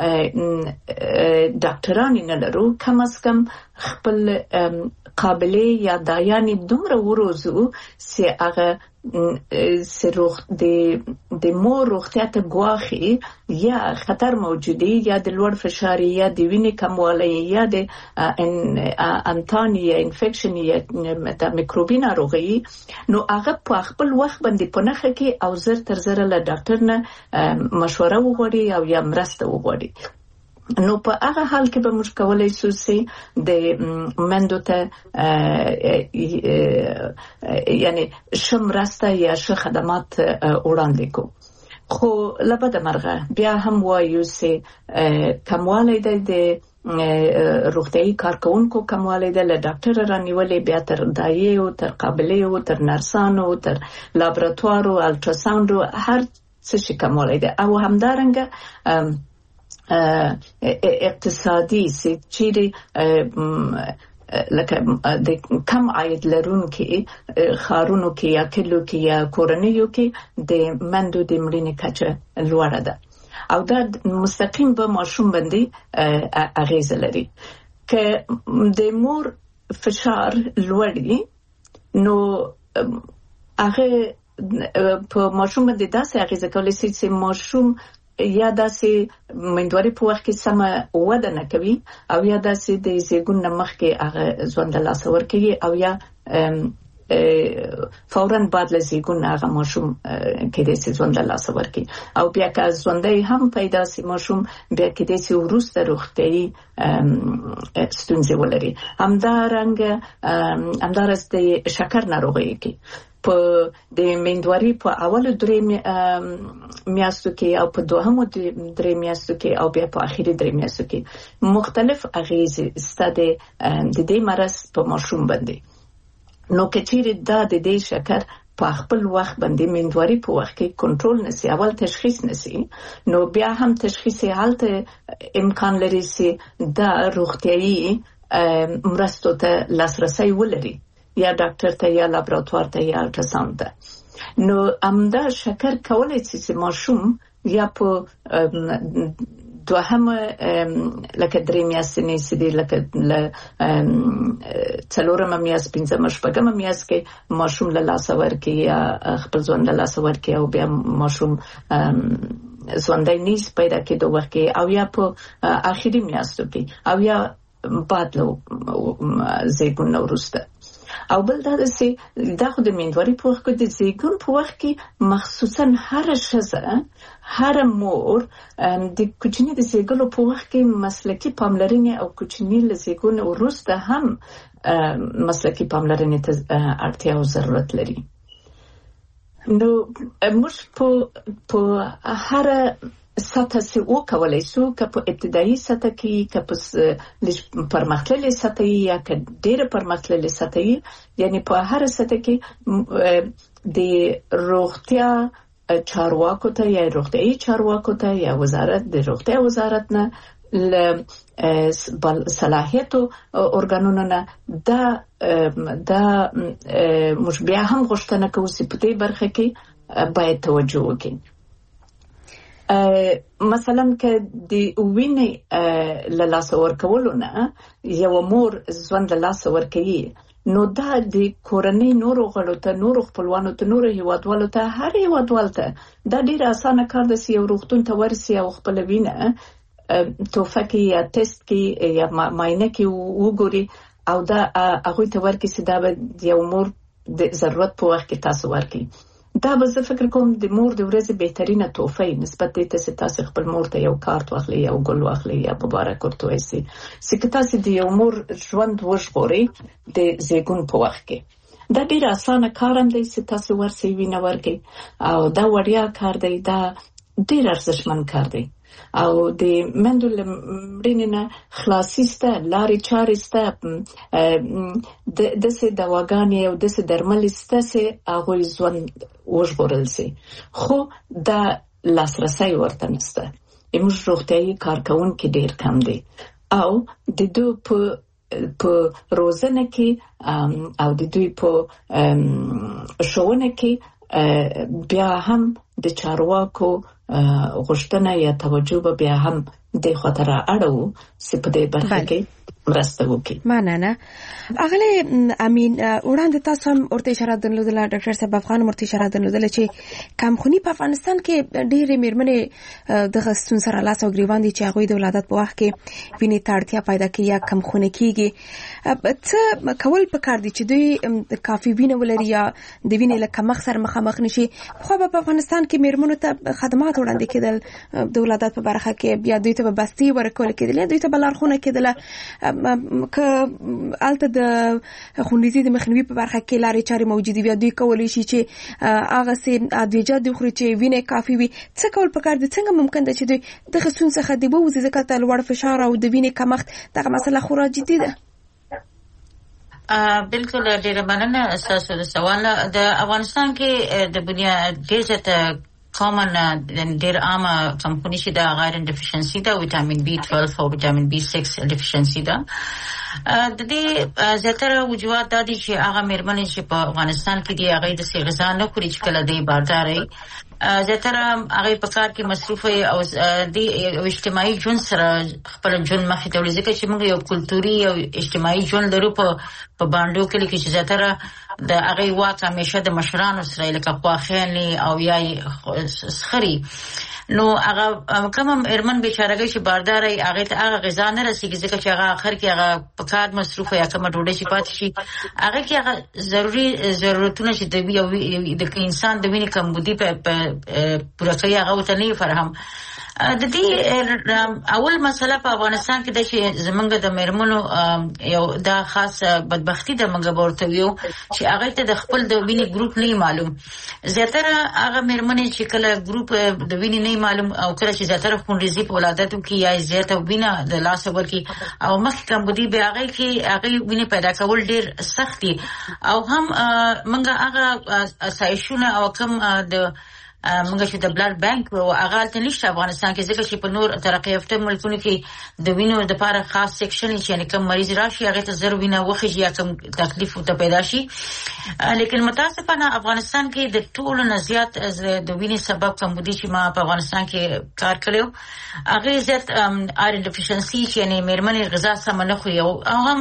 ډاکټران نه لرو، کم از کم خپل قابلې یا دایانې دومره وروزو چې هغه سروغ د د مور روغتیا ته ګواخي یا خطر موجودي یا د لوړ فشار یا د وینې کموالی یا د انتانی یا انفیکشن یا د میکروبي ناروغي، نو هغه په خپل وخت باندې په نښه کې او زر تر زر له ډاکټر نه مشوره وغواړي او یا مرسته وغواړي. نو په هغه حال کې به موږ کولای شو چې د مندو ته یعنی ښه مرسته یا ښه خدمات وړاندې کړو. خو له بده مرغه بیا هم وایو چې کموالی دی د روغتیايي کارکونکو کموالی دی، له ډاکټر رانیولې بیا تر دایې او تر قابلې او تر نرسانو تر لابراتوارو الټراساوند هر څه شي کموالی دی. او همدارنګه اقتصادي سي چیرې لکه د کم عاید لرونکي خارونو کې یا کلو کې یا کورنیو کې د مندو د مړینې کچه لوړه ده او دا مستقیم به ماشوم باندې اغیزه لري. که د مور فشار لوړي نو هغه په ماشوم باندې داسې اغیزه کوي چې ماشوم یا داسې مندواري په وخت کې سمه وده نه کوي او یا داسې د زیږون نه مخکې هغه ژوند له لاسه ورکوي او یا فوراً بعد له زیږون هغه ماشوم کېدای شي ژوند له لاسه ورکوي او بیا که ژوندی هم پیدا شي ماشوم بیا کېدای شي وروسته روغتیايي ستونزې ولري. همدارنګه همداراز د شکر ناروغۍ کې په د مندواري په اولو درې میاشتو کې او په دوهمو درې میاشتو کې او بیا په اخیری درې میاشتو کې مختلف اغیزې ستاسو د دې مرض په ماشوم باندې. نو کچېرې دا د دې شکر په خپل وخت باندې مندواري په وخت کې کنټرول نشي، اول تشخیص نشي، نو بیا هم تشخیص حالت امکان لري چې دا روغتیايي مرستو ته لاسرسي ولري، یا ډاکټر ته یا لابراتوار ته یا الټراساوند ته. نو همدا شکر کولای شي چې ماشوم یا په دوهمه لکه درې میاشتې نشي لکه څلورمه میاشت پنځمه شپږمه میاشت کې ماشوم له لاسه ورکړي یا خپل ژوند له لاسه ورکړي او بیا ماشوم ژوندی نیست پیدا کېدو وخت کې او یا په اخیری میاشتو کې او یا بعد له زیږون نه وروسته. او بل دا چې دا خو د مندواري په وخت کې د زیږون په وخت کې مخصوصا هر ښځه هر مور د کوچني د زیږولو په وخت کې مسلکي پاملرنې او کوچني له زیږون وروسته هم مسلکي پاملرنې ته اړتیا او ضرورت لري. نو موږ په په هر سطح سي او کولای شو که په ابتدایي سطح کې که په پرمختللي سطح یا که ډېر پرمختللي سطح یعنی په هر سطح کې د روغتیا چارواکو ته یا روغتیايي چارواکو ته یا وزارت د روغتیا وزارت نه ل صلاحیتو ارګانونو نه دا دا مش بیا هم غوښتنه کوي چې په دې برخه کې باید توجه وکړي. مثلا که د وینې له لاسه ورکولو نه یو مور ژوند له لاسه ورکوي نو دا د کورنۍ نورو غړو ته نورو خپلوانو ته نورو هیوادوالو ته هر هیوادوال ته دا ډیر اسانه کار دی چې یو روغتون ته ورسي او خپل وینه توفه کې یا ټیسټ کې یا معاینه کې وګوري او دا هغه ته ورکړي چې دا به یو مور د ضرورت په وخت کې تاسو ورکړي. دا به زه فکر کوم د مور د ورځې بهترینه تحفه نسبت دې ته چې تاسو خپل مور ته یو کارت واخلي یا ګل واخلي یا مبارک ورته وایي چې تاسو د یو مور ژوند وژغوري د زیږون په وخت کې. دا ډیر اسانه کار هم دی چې تاسو ورسې وینه ورکړي او دا وړیا کار دی، دا ډیر ارزښتمن کار دی او د مندو لمړینې نه خلاصي سته، لارې چارې سته، داسې دواګانې او داسې درمل سته چې هغوی ژوند وژغورل شي، خو دا لاسرسی ورته نشته. زموږ روغتیايي کارکوونکي ډېر کم دي او د دوی په په روزنه کې او د دوی په ښوونه کې بیا هم د چارواکو غوښتنه یا توجه به بیا هم د خطر اړو چې په دې برخه کې مرسته وکړي. مننه. اغله امین وړاندې تاسو هم ورته اشاره درلودله، ډاکټر صاحب افغان ورته اشاره درلودله چې کمخونی په افغانستان کې ډېرې میرمنې د غستون سره لاس او ګریوان دي چې هغوی د ولادت په وخت کې وینې ته اړتیا پیدا کوي یا کمخونه کیږي. څه کول پکار دي چې دوی کافي وینه ولري یا د وینې له کمښت سره مخامخ نشي؟ خو په افغانستان کې میرمنو ته خدمات وړاندې کېدل د ولادت په برخه کې، بیا دوی ته به بستې ورکول کېدل، دوی ته به لارښوونه کېدله که الته د خونریزي د مخنیوي په برخه کې لارې چارې موجودې وي، دوی کولی شي چې هغه سي ادویجات د خوري چې وینې کافي وي. څه کول پکار دي؟ څنګه ممکن ده چې دوی دغه ستون څخه د ووځي؟ ځکه ته لوړ فشار او د وینې کمښت دغه مسله خورا جدي ده. بالکل ډیره مننه تاسو د سوال. د افغانستان کې د بنیاد ډیر څه کامن ډیر عامه کمپونی چې دا غایرن ډیفیشنسي دا وټامین بي twelve او وټامین بي six ډیفیشنسي دا د دې زیاتره وجوهات د دې چې هغه میرمنې چې په افغانستان کې دی هغه د سي غذا نه خوري چې کله دی بارداري زیاتره هغه په کار کې مصروف او د اجتماعي ژوند سره خپل ژوند مخې ته وړي، ځکه چې موږ یو کلتوري او اجتماعي ژوند لرو په په باندې کې چې زیاتره د هغه واک همیشه د مشرانو سره لکه خواخېنې او یا سخري. نو هغه کوم ارمن بیچارهګي چې بارداري هغه ته هغه غذا نه رسیږي، ځکه چې هغه اخر کې هغه په کار مصروف یا کوم ډوډۍ چې پاتې شي هغه کې هغه ضروري ضرورتونه چې د د انسان د وینې کمبودي په پوره کوي هغه ته نه فرهم. د دې اول مسله په افغانستان کې د چې زمونږ د میرمنو یو دا خاص بدبختی د منګه ورته یو چې هغه ته د خپل د وینې ګروپ نه معلوم. زیاتره هغه میرمنې چې کله ګروپ د وینې نه معلوم او کله چې زیاتره خونریزي په ولادتو کې یا زیاته وینه د لاس ورکی او مخ کمبودي به هغه کې هغه وینې پیدا کول ډیر سخت دي او هم منګه هغه اسایشونه او کم د موږ چې د بلډ بانک او هغه ته نشته افغانستان کې، ځکه چې په نور ترقی یافته ملکونو کې د وینو د لپاره خاص سیکشن چې یعنی کوم مریض راشي هغه ته زر وینه وخی یا کوم تکلیف ته پیدا شي. لیکن متاسفانه افغانستان کې د ټولو نه زیات د وینې سبب کمبودي چې ما په افغانستان کې کار کړو هغه زیات آیرن ډیفیشنسي چې یعنی میرمنې غذا سم نه خوري او هم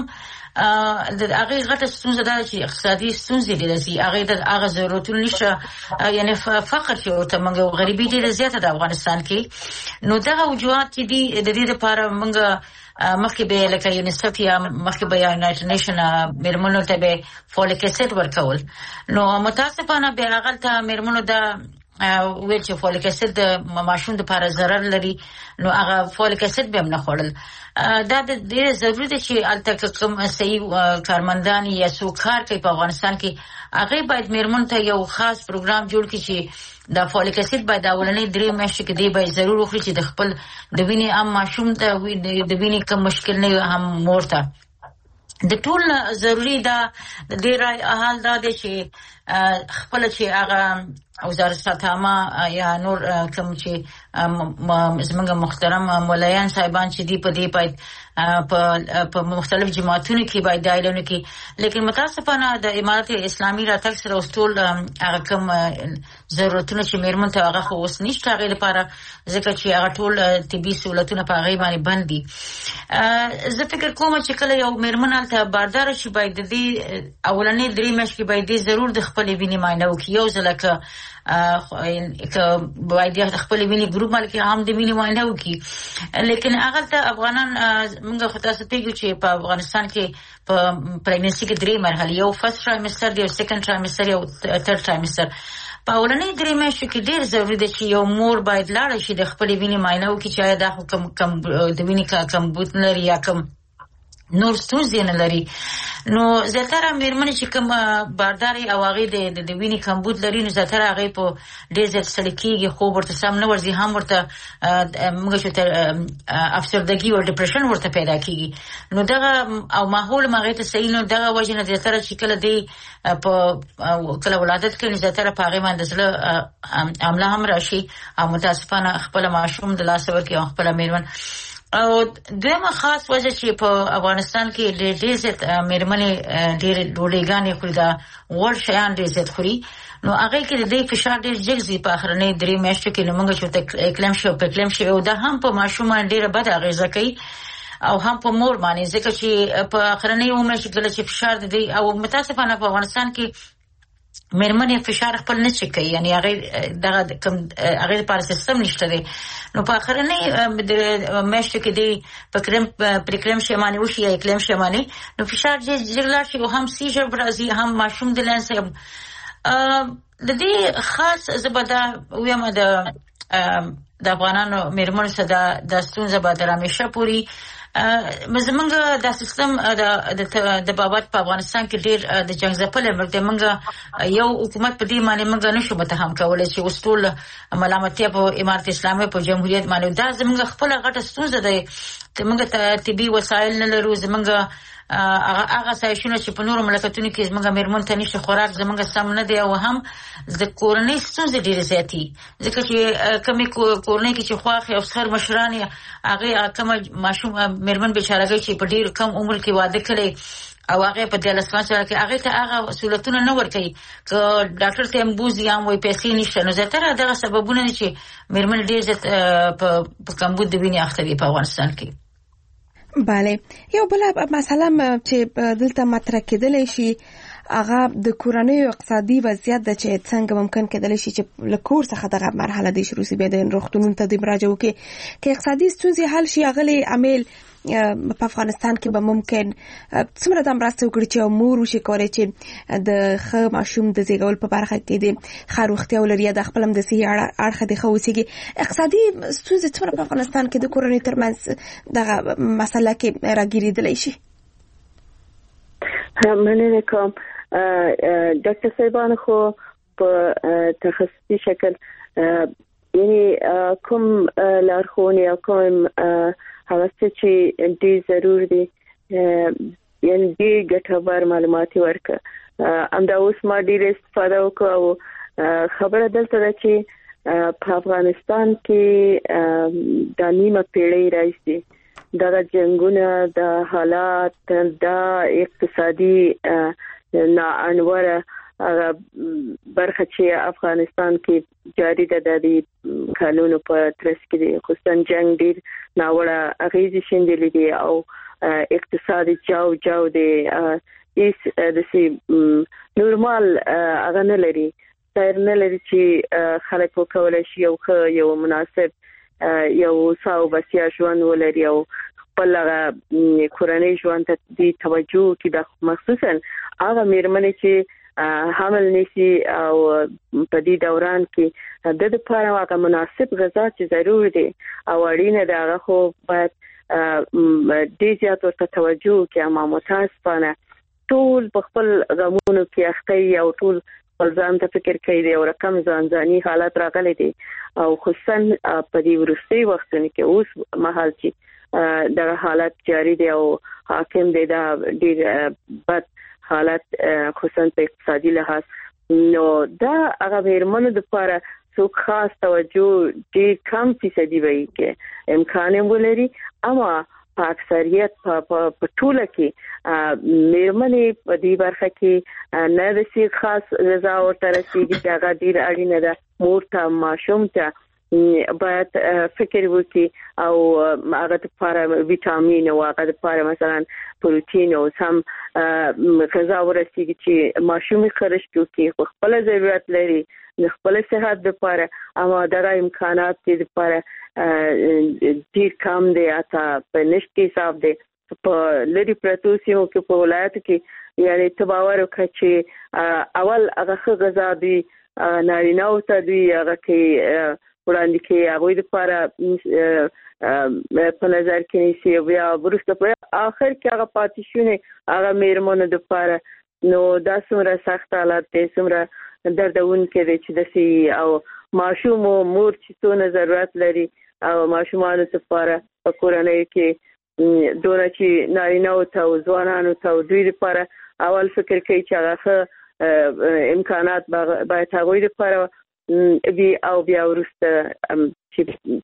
د هغه غټه ستونزه ده چې اقتصادي ستونزې دي، چې هغه د هغه ضرورتونه نشه یعنی فقر چې ورته موږ غریبي ډیره زیاته د افغانستان کې. نو دغه وجوهات چې دي د دې لپاره موږ مخکې به لکه یونیسف یا مخکې به یونایټډ نیشن میرمنو ته به فولیک اسید ورکول. نو متاسفانه به هغه ته میرمنو د ویل چې فولیک اسید د ماشوم لپاره ضرر لري نو هغه فولیک اسید به هم نه خوړل. دا د ډېر ضروري ده چې الته کوم صحیح کارمندان یا څوک کار کوي په افغانستان کې هغه باید میرمن ته یو خاص پروګرام جوړ کړي چې دا فولیک اسید باید اولنې درې میاشتې کې دی باید ضرور وخوري چې د خپل د وینې عام ماشوم ته د وینې کوم مشکل نه هم مور ته د ټول ضروری ده. د دې حال دا دی چې خپل چې هغه وزارت فتاما یا نور کوم چې زمونږ محترم مولایان صاحبان چې دی په دې باید په مختلف جماعتونو کې باید دایلونه کې، لیکن متاسفانه د امارت اسلامي راتګ سره وستول هغه کوم ضرورتونه چې میرمن ته هغه خو اوس نشته هغه لپاره ځکه چې هغه ټول طبي سہولتونه په هغه باندې بند دي. زه فکر کوم چې کله یو میرمن ته باردار شي باید د دې اولنې درې میاشتې باید ضرور د خپل وینې معاینه وکړي. یو ځل که که باید خپل وینې ګروپ مال کې عام د وینې معاینه وکړي، لیکن هغه ته افغانان موږ خو تاسو پیږو چې په افغانستان کې په پریګننسي کې درې مرحلې، یو فرست ټرایمستر دی، یو سیکنډ ټرایمستر، یو تھرډ ټرایمستر. په اولنۍ درې میاشتو کې ډېر ضروري ده چې یو مور باید لاړه شي د خپلې وینې معاینه وکړي چې آیا دا خو کم کم د وینې کمبود نه لري یا کم نور ستونزې نه لري. نو زیاتره میرمنې چې کوم بارداري او هغې د د وینې کمبود لري نو زیاتره هغې په ډېر زیات ستړې کېږي، خوب ورته سم نه ورځي، هم ورته موږ چې افسردګي او ډپریشن ورته پیدا کېږي. نو دغه او ماحول هم هغې ته صحیح نه دغه وجې نه زیاتره چې کله دی په کله ولادت کوي نو زیاتره په هغې باندې زړه حمله هم راشي او متاسفانه خپله ماشوم د لاسه ورکړي او خپله میرمن. او دویمه خاص وجه چې په افغانستان کې ډېر زیات میرمنې ډېرې ډوډۍ خوري، دا غوړ شیان ډېر زیات خوري، نو هغې کې د دې فشار ډېر جګ ځي په اخرنۍ درې میاشتو کې. نو موږ چې ورته اکلمشي او پکلمشي او دا هم په ماشوم باندې ډېره بده اغېزه کوي او هم په مور باندې، ځکه چې په اخرنۍ اومه چې کله چې فشار د دې او متاسفانه په افغانستان کې میرمنې فشار خپل نه چک کوي، یعنی هغې دغه کوم هغې لپاره سیستم نشته دی. نو په اخرنۍ میاشتو کې دی په پریکلمشي باندې وشي یا اکلمشي باندې نو فشار ژر لاړ شي او هم سیجر راځي، هم ماشوم د لینس. د دې خاص زه به دا ویم د د افغانانو میرمنو سره دا ستونزه به تر همیشه پورې زمونږ دا سیستم د بابت په افغانستان کې ډېر د جنګ ځپلی ملک دی. موږ یو حکومت په دې باندې موږ نشو متهم کولی چې اوس ټول ملامتیا په امارت اسلامي په جمهوریت باندې، دا زمونږ خپله غټه ستونزه دی. موږ ته طبي وسایل نه لرو، زمونږ هغه سایشونه چې په نورو مملکتونو کې زمونږ میرمن ته نشي خوراک زمونږ سم نه دی، او هم د کورنۍ ستونزې ډېرې زیاتې ځکه چې کومې کورنۍ کې چې خواښې او سخر مشران یې هغې کومه ماشوم میرمن بېچارهګۍ چې په ډېر کم عمر کې واده کړی او هغې په دیارلس کلن سره کې هغې ته هغه سهولتونه نه ورکوي، که ډاکټر ته هم بوځي هم وایي پیسې نشته. نو زیاتره دغه سببونه دي چې میرمن ډېر زیات په کمبود د وینې اخته وي په افغانستان کې. بله، یو بله مسله چې دلته مطرح کېدلی شي هغه د کورنۍ اقتصادي وضعیت ده چې څنګه ممکن کېدلی شي چې له کور څخه دغه مرحله دې شروع شي، بیا د روغتونونو ته دې مراجعه وکړي. که اقتصادي ستونزې حل شي هغه عامل په افغانستان کې به ممکن څومره دا مرسته وکړي چې مور وشي کولی چې د ښه ماشوم د زیږول په برخه کې د ښه روغتیا ولري یا د خپل هم د صحي اړخه د ښه اوسېږي. اقتصادي ستونزې څومره په افغانستان کې د کورنۍ ترمنځ دغه مسله کې راګیرېدلی شي؟ مننه کوم ډاکټر صاحبان، خو په تخصصي شکل یعنی کوم لارښوونې او کوم هغه څه چې ډېر ضرور دي یعنی ډېر ګټور معلومات ورکړه. همدا اوس ما ډېر استفاده وکړه او خبره دلته ده چې په افغانستان کې د نیمه پیړۍ راځي دغه جنگونه د حالات د اقتصادي ناانوره برخه چې افغانستان کې جاری ده د کلونو په ترڅ کې خصوصا جنگ ډیر ناوړه اغیزې شیندلې دي او اقتصادي جاو جاو دی هیڅ د سي نورمال هغه نه لري تر نه لري چې خلک وکولای شي یو ښه یو مناسب یو ساو بسیا ژوند ولري او خپل کورنۍ ژوند ته د توجه کې د مخصوصا هغه میرمنې چې حمل نشي او په دې دوران کې د لپاره واقع مناسب غذا چې ضروري دي او اړینه ده هغه خو باید ډېر زیات ورته توجه وکړي. اما متاسفانه ټول په خپل غمونو کې اخته او ټول ځان ته فکر کوي دی او رقم ځانځاني حالت راغلي دي او خصوصا په دې ورستي وختونو کې اوس مهال چې دا حالت جاری دی او حاکم دی دا ډېر بد حالت خصوصا په اقتصادي لحاظ. نو دا هغه میرمنو د لپاره څو خاص توجه ډېر کم فیصدي وي کې امکان ولري. اما په اکثریت په ټوله کې میرمنې په دې برخه کې نه د سي خاص غذا ورته رسیدي چې هغه ډېر اړینه ده. مور ته ماشوم ته باید فکر وکړي او هغه لپاره ویټامین او هغه لپاره مثلا پروتین او سم غذا ورسیږي چې ماشوم خرج کوي خپل ضرورت لري د خپل صحت لپاره. اما دا امکانات دې لپاره ډیر کم دی اته په نشتی حساب دی په لری پروتو سیمو کې په ولایت کې یعنی تباور وکړي چې اول هغه غذا دی نارینه او ته دی هغه کې وړاندې کې هغه د لپاره په نظر کې نیسي بیا ورسته په اخر کې هغه پاتې شونه هغه میرمنو د لپاره. نو دا څومره سخت حالت دی څومره دردون کې دی چې د سي او ماشوم او مور چې څونه ضرورت لري او ماشومان لپاره په کورنۍ کې دونه چې نارینه او ته ځوانانو ته دوی لپاره اول فکر کوي چې هغه امکانات باید هغوی لپاره بي او بیا ورسته چې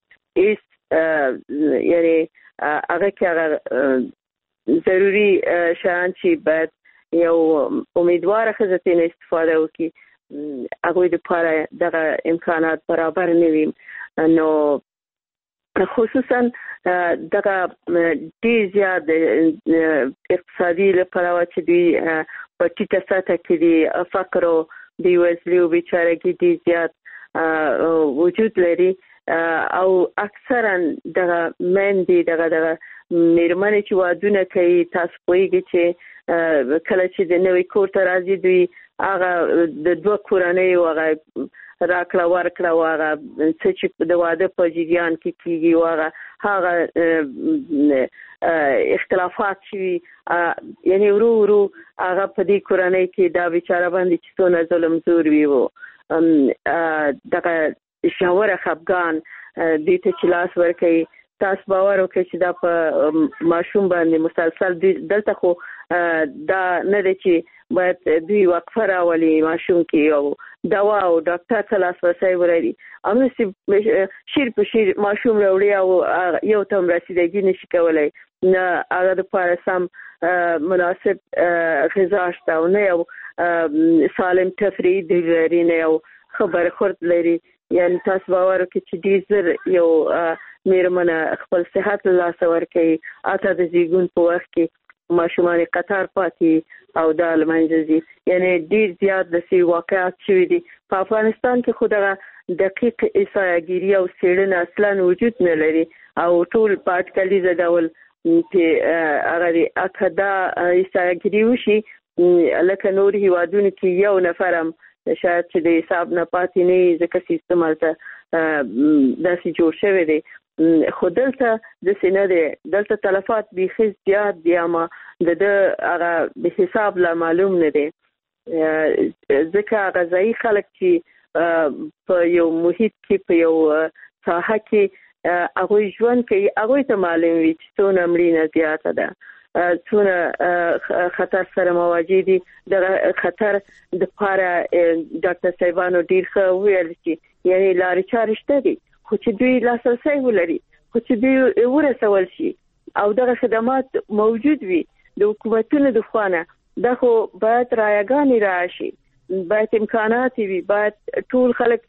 ایس یعنی هغه کې هغه ضروري شیان چې باید یو امیدواره ښځه ترې استفاده وکړي هغوی لپاره دغه امکانات برابر نه وي. نو خصوصا دغه ډېر زیات اقتصادي لپاره چې دوی په ټیټه سطح کې دي فقر او بېوزلي او بیچارهګي ډېر زیات وجود لري او اکثرا دغه میندې دغه دغه میرمنې چې وادونه کوي تاسو پوهیږئ چې کله چې د نوې کور ته راځي دوی هغه د دوه کورنیو هغه راکړه ورکړه هغه څه چې د واده په جریان کې کیږي هغه هغه اختلافات چې یعنی ورو ورو هغه په دې کورنۍ کې دا بیچاره باندې چې څونه ظلم زور وي وو دغه شاوره خفګان دې ته چې لاس ورکوي. تاسو باور وکړئ چې دا په ماشوم باندې مسلسل دلته خو دا نه دی چې باید دوی وقفه راولي ماشوم کې او دوا او ډاکټر ته لاسرسی ولري همداسې شیر په شیر ماشوم راوړي او یو ته هم رسیدګي نشي کولی نه هغه دپاره سم مناسب غذا شته او نه یو سالم تفریح لري نه یو ښه برخورد لري. یعنی تاسو باور وکړئ چې ډېر زر یو میرمنه خپل صحت له لاسه ورکوي اته د زیږون په وخت کې ماشومان قطار پاتې او دا له منځه ځي. یعنی ډېر زیات داسې واقعات شوي دي په افغانستان کې خو دغه دقیق احصایه‌ګیري او څېړنه اصلا وجود نه لري او ټول په اټکلیزه ډول چې هغه د اکدا احصایه‌ګیري وشي لکه نور هیوادونو کې یو نفر هم شاید چې د حساب نه پاتې نه ځکه سیستم هلته داسې جوړ شوی دی. خو دلته داسې نه دی دلته تلفات بیخي زیات دي اما د ده هغه د حساب لا معلوم نه دی ځکه غذایي خلک چې په یو محیط کې په یو ساحه کې هغوی ژوند کوي هغوی ته معلوم وي چې څونه مړینه زیاته ده څونه خطر سره مواجه دي. دغه خطر دپاره ډاکټر صاحبانو ډېر ښه وویل چې یعنی لارې چارې شته دي خو چې دوی لاسرسی ولري خو چې دوی ورسول شي او دغه خدمات موجود وي د حکومتونو د خوا نه دا خو باید رایګانې راشي باید امکانات وي باید ټول خلک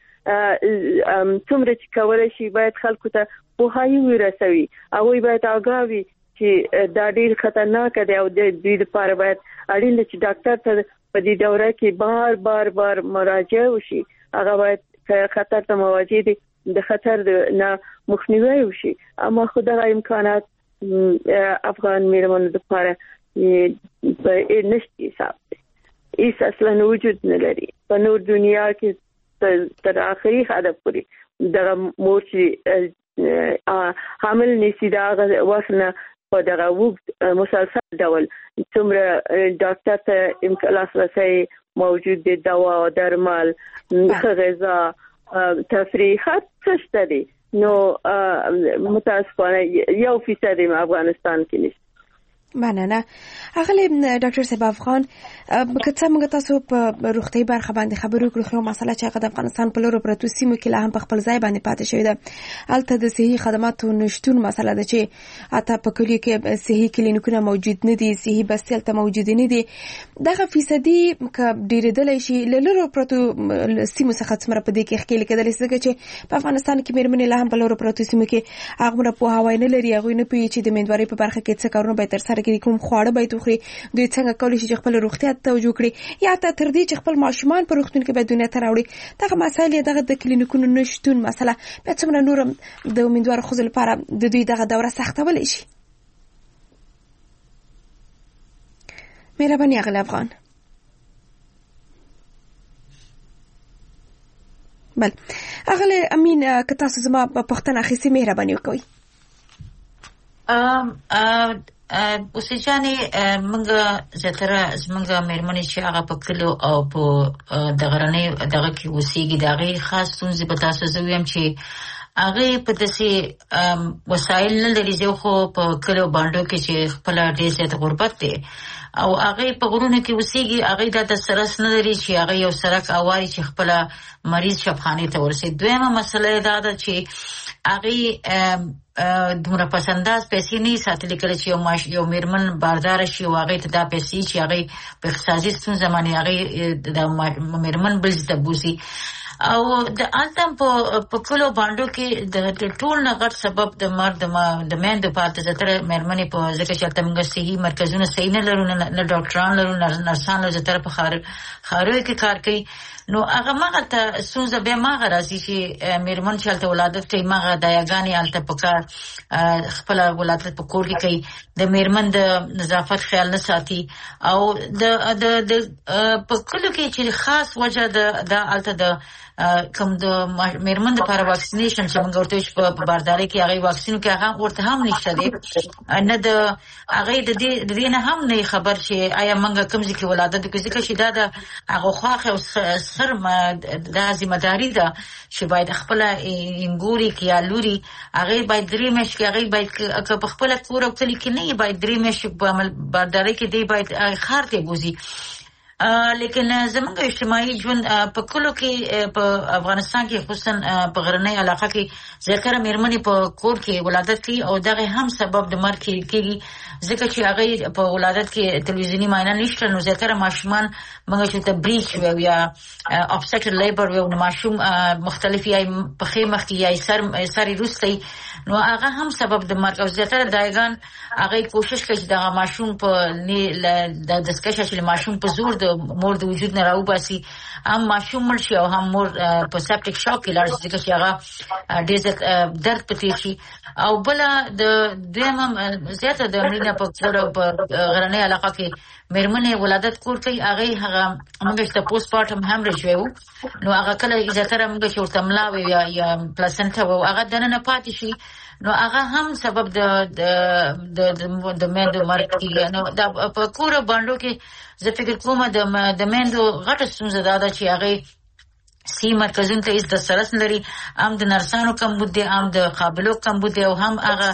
څومره چې کولی شي باید خلکو ته پوهاوی ورسوي هغوی باید آګاه وي چې دا ډیر خطرناک دی او د دوی لپاره باید اړین دی چې ډاکټر ته په دې دوره کې بار بار بار مراجعه وشي هغه باید خطر ته مواجه دي د خطر نه مخنیوي وشي. اما خو دغه امکانات افغان میرمنو لپاره په نشتی حساب دي هیڅ اصلا وجود نه لري په نور دنیا کې تر اخري حد پورې دغه مور چې حامل نشي دا وسنه په دغه وخت مسلسل ډول څومره ډاکټر ته امکان لاسرسي موجود دي، دوا او درمل، غذا، تفریح، هر څه شته دي. نو متاسفانه یو فیصد افغانستان کې نشته. مننه. اغلی ډاکټر صاحب افغان کته موږ تاسو په روغتي برخه باندې خبرو کړو، خو مسله چې د افغانستان په لور پرتو سیمو کې لا هم په خپل ځای باندې پاتې شوې ده. الته د صحي خدماتو نشټون مسله ده چې اته په کلی کې صحي کلینیکونه موجود نه دي، صحي بستیل ته موجود نه دي. دغه فیصدي ک ډیرېدل شي لور پرتو سیمو څخه څمره په دې کې خکېل کېدل څنګه چې په افغانستان کې مېرمنې لا هم په لور پرتو سیمو کې هغه په هواي نه لري، هغه نه پوهیږي چې د میندوارۍ په برخه کې څه کارونه به تر سره کې کوم خواړه به توخري، دوی څنګه کولی شي خپل روغتیا ته توجه کړي یا ته تر دې چې خپل ماشومان په روغتون کې به دنیا ته راوړي. دغه مسایل دغه د کلینیکونو نشټون مسله په څومره نورم د امیدوار خو لپاره د دوی دغه دوره سختول شي. مهرباني اغلی افغان. بل اغلی امین که تاسو زما په پښتنه اخیستې مهرباني وکړئ. ام ا اوسې جانې موږ زتره زموږ مېرمنې چې هغه په کلو او په د غرنۍ دغه کې اوسېږي د هغې خاص ستونزې به تاسو زه ویم چې هغې په داسې وسایل نه لري. زه خو په کلو بانډو کې چې خپله ډېر زیات غربت دی او هغې په غرونو کې اوسېږي، هغې دا د سرس نه لري چې هغې یو سرک اواري چې خپله مریض شفخانې ته ورسي. دویمه مسله دا ده چې هغې دومره پسنداز پیسې نه ساتلې کله چې یو ماش یو میرمن باردار شي او هغې ته دا پیسې چې هغې په اقتصادي ستونزه باندې هغې د میرمن بل ځای ته بوځي. او د الته په کلو بانډو کې د ټول نه غټ سبب د مرد د میندو په اړه زیاتره مېرمنې په ځکه چې هلته موږ صحي مرکزونه صحیح نه لرو، نه ډاکټران لرو، نه نرسان لرو، زیاتره په ښارویو کې کار کوي. نو هغه مغه ته ستونزه بیا مغه راځي چې مېرمن چې هلته ولادت کوي مغه دایاګانې هلته په کار خپله ولادت په کور کې کوي، د مېرمن د نظافت خیال نه ساتي. او د د په کلو کې چې خاص وجه د هلته د کوم د مېرمن دپاره واکسینیشن چې موږ ورته وایو چې په باردارۍ کې هغې واکسینو کې هغه ورته هم نشته دی، نه د هغې د دې نه هم نه خبر چې آیا موږ کوم ځای کې ولادت وکړو، ځکه چې دا د هغه خواښې او سر دا ذمهداري ده چې باید خپله انګوري کې یا لوري هغې باید درې میاشتې کې هغې باید که په خپله کور او کلي کې نه باید درې میاشتې په باردارۍ کې دی باید ښار ته بوځي. لیکن زمونږ اجتماعي ژوند په کلو کې په افغانستان کې خصوصا په غرنۍ علاقه کې زیاتره مېرمنې په کور کې ولادت کوي او دغه هم سبب د مرګ کېږي ځکه چې هغې په ولادت کې تلویزیوني معاینه نشته. نو زیاتره ماشومان موږ چې ته بریچ ویو یا obstetric labor ویو، نو ماشوم مختلف یا پښې مخکې یا سر سر وروستی، نو هغه هم سبب د مرګ. او زیاتره دایګان هغې کوشش کوي چې دغه ماشوم په د دستکشه چې ماشوم په زور د مور د وجود نه راوباسي، هم ماشوم مړ شي او هم مور په سپټیک شاک کې لاړ شي ځکه چې هغه ډېر زیات درد په تېر شي. او بله د دویمه زیاته د مړینه په غرنۍ علاقه کې مېرمنې ولادت کور کوي، هغې هغه موږ چې د پوسټ پارټم هیمریج ویو، نو هغه کله زیاتره موږ چې ورته ملا ویو یا یا پلاسنټا ویو هغه دننه پاتې شي، نو هغه هم سبب د د د میندو مرګ کېږي. نو دا په کور او بانډو کې زه فکر کوم د میندو غټه ستونزه دا ده چې هغې سی مرکزونو ته هېڅ دسترس نه لري، هم د نرسانو کمبود دی، هم د قابلو کمبود دی، او هم هغه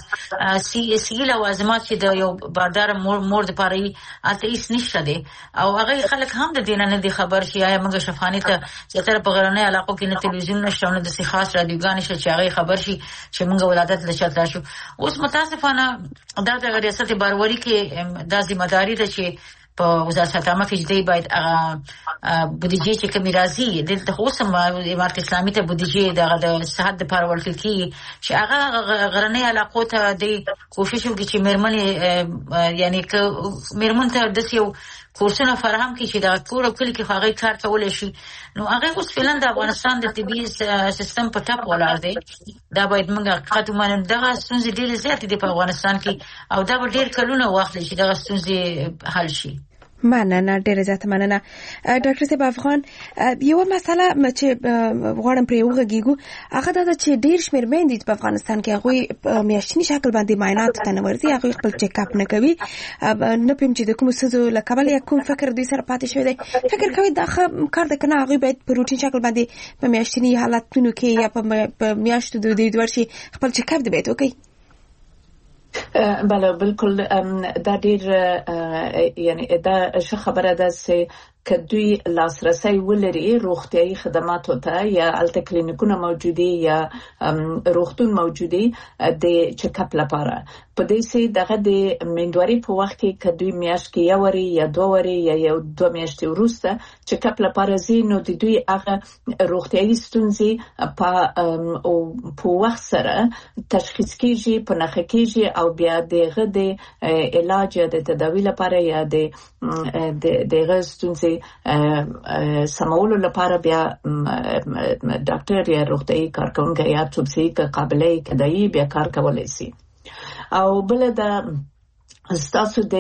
صحي لوازمات چې د یو بارداره مور مور دپاره وي هلته هېڅ نشته دی. او هغې خلک هم د دې نه نه دي خبر چې آیا موږ شفخانې ته زیاتره په غرنۍ علاقو کې نه تلویزیون نشته او نه داسې خاص رادیوګانې شته چې هغې خبر شي چې موږ ولادت له چا شو. اوس متاسفانه دا د ریاست باروری کې دا ذمهداري ده چې په وزارت عامه کې چې باید هغه بودیجې چې کومې راځي دلته خو اوس هم امارت اسلامي ته بودیجې دغه د صحت دپاره ورکړل کېږي چې هغه غرنۍ علاقو ته دی کوشش وکړي چې مېرمنې یعنې که مېرمن ته داسې یو کورسونه فراهم کړي چې دغه کور او کلي کې خو هغې کار کولی شي. نو هغې اوس فعلا د افغانستان د طبي سیستم په ټپ ولاړ دی. دا باید موږ حقیقت ومنو، دغه ستونزې ډېرې زیاتې دي په افغانستان کې او دا به ډېر کلونه واخلي چې دغه ستونزې حل شي. مننه ډیره زیاته مننه ډاکټر صاحب افغان. یو مسله چې غواړم پرې وغږیږو هغه دا چې ډیر شمېر میندې په افغانستان کې هغه میاشتنی شکل باندې معاینات ته نه ورځي، هغه خپل چیک اپ نه کوي. نه پېم چې د کوم څه له کبل یا کوم فکر دوی سره پاتې شوی دی، فکر کوي دا کار د کنه هغه باید په روټین شکل باندې په میاشتنی حالتونو کې یا په میاشتو د دوی ورشي خپل چیک اپ دی باید وکړي. بله بالکل دا ډیر یعنی دا ښه خبره ده چې که دوی لاسرسي ولري روغتيایي خدماتو ته یا الته کلینیکونه موجودي یا روغتون موجودي د چیک اپ لپاره. په دې سي دغه د مندوري په وخت کې که دوی میاشت کې یو وری یا دوه وری یا یو دوه میاشتې وروسته چیک اپ لپاره ځي، نو د دوی هغه روغتيایي ستونزې په په وخت سره تشخیص کیږي، په نښه کیږي او بیا دغه د علاج یا د تداوی لپاره یا د دغه ستونزې سمولو لپاره بیا ډاکټر یا روغتيایي کارکونکي یا څوک چې قابلیت کدی بیا کار کولای شي. او بل دا ستاسو د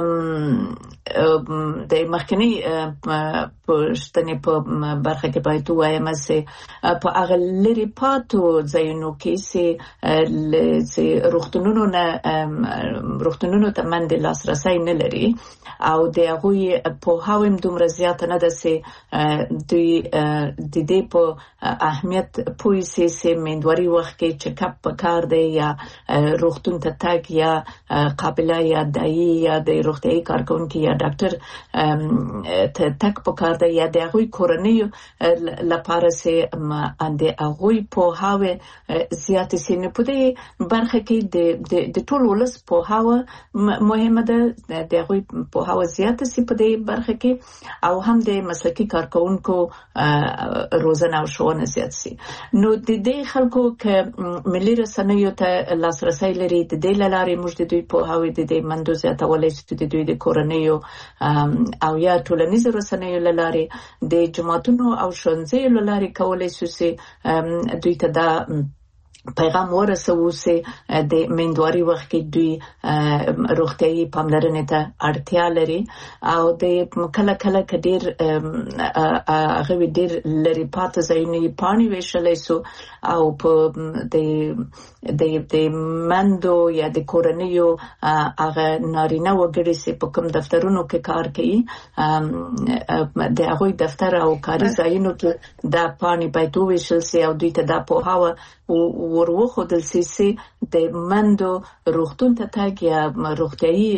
د مخکنی پښتنې په برخه کې باید وایم چې په هغه لري پاتو ځایونو کې چې روغتونونو نه روغتونونو ته باندې لاسرسي نه لري او د هغه په هاویم دومره زیات نه ده چې دوی د دې په اهمیت پوي چې مندوري وخت کې چیک اپ کار دی یا روغتون ته تګ یا قابلیت یا دایي یا د روغتيایي کارکونکي یا ډاکټر ته تک په کار دی یا د هغوی کورنۍ لپاره چې د هغوی په هاوه زیات سینې په دې برخه کې د د ټول ولس په هاوه مهمه ده، د هغوی په هاوه زیات سي په دې برخه کې او هم د مسلکي کارکونکو روزنه او ښوونه زیات سي. نو د دې خلکو ک ملي رسنیو ته لاسرسي لري، د دې لارې موږ د دوی په هاوه د دې مندو زیاتولای شي د دوی د کورنیو او یا ټولنیزو رسنیو لارې د جماعتونو او ښوونځیو لارې کولای شي دوی ته دا پیغام ورسوي چې د مندوري وخت کې دوی روغتيایي پاملرنې ته اړتیا لري او د کله کله کډیر هغه ډیر لري پاتې ځایونه پانی ویشلې سو او په د د د مندو یا د کورنیو هغه نارینه وګړي چې په کوم دفترونو کې کار کوي د هغه دفتر او کاري ځایونو کې دا پانی باید ویشل سي او دوی ته دا په هوا وروخو د سیسي د مندو روغتون ته تاګ یا روغتيایي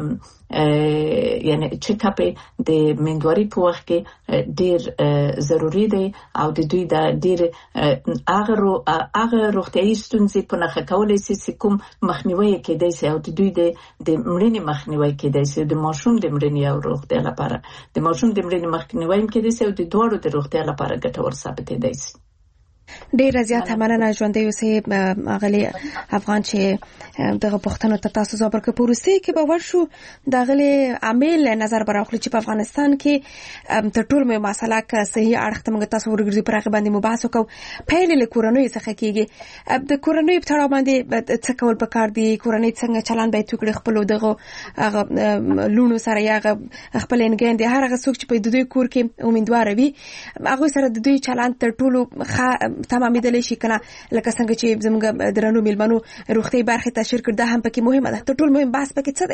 یعنی چیک اپ د مندوري په وخت کې ډیر ضروری دی او د دوی د ډیر هغه هغه روغتيایي ستونزې په نښه کولای شي کوم مخنیوي کېدای شي او د دوی د مړینې مخنیوي کېدای شي، د ماشوم د مړینې او روغتیا لپاره د ماشوم د مړینې مخنیوي کېدای شي او د دوړو د روغتیا لپاره ګټور ثابت کېدای شي. ډیر زیاته مننه ژوندۍ اوسئ اغلی افغان چې دغه پښتنو ته تاسو زو برکه پورسته کې به ورشو دغه عامل نظر براخلي چې په افغانستان کې تر ټولو مهمه مسله که صحیح اړخ ته موږ تاسو ورګرځي پر هغه باندې مباحثه کوو. پیل له کورنۍ څخه کېږي د کورنۍ په تړاو باندې څه کول پکار دي، کورنۍ څنګه چلان باید وکړي خپل دغه لونو سره یا خپل انګین دي هر هغه څوک چې په دوی کور کې امیدوار وي هغه سره د دوی چلان تر ټولو تمامېدلی شي کنه لکه څنګه چې زموږ درنو میلمنو روغتي برخه تشریح کړه هم پکې مهمه ده. تر ټولو مهم بحث پکې څه دی؟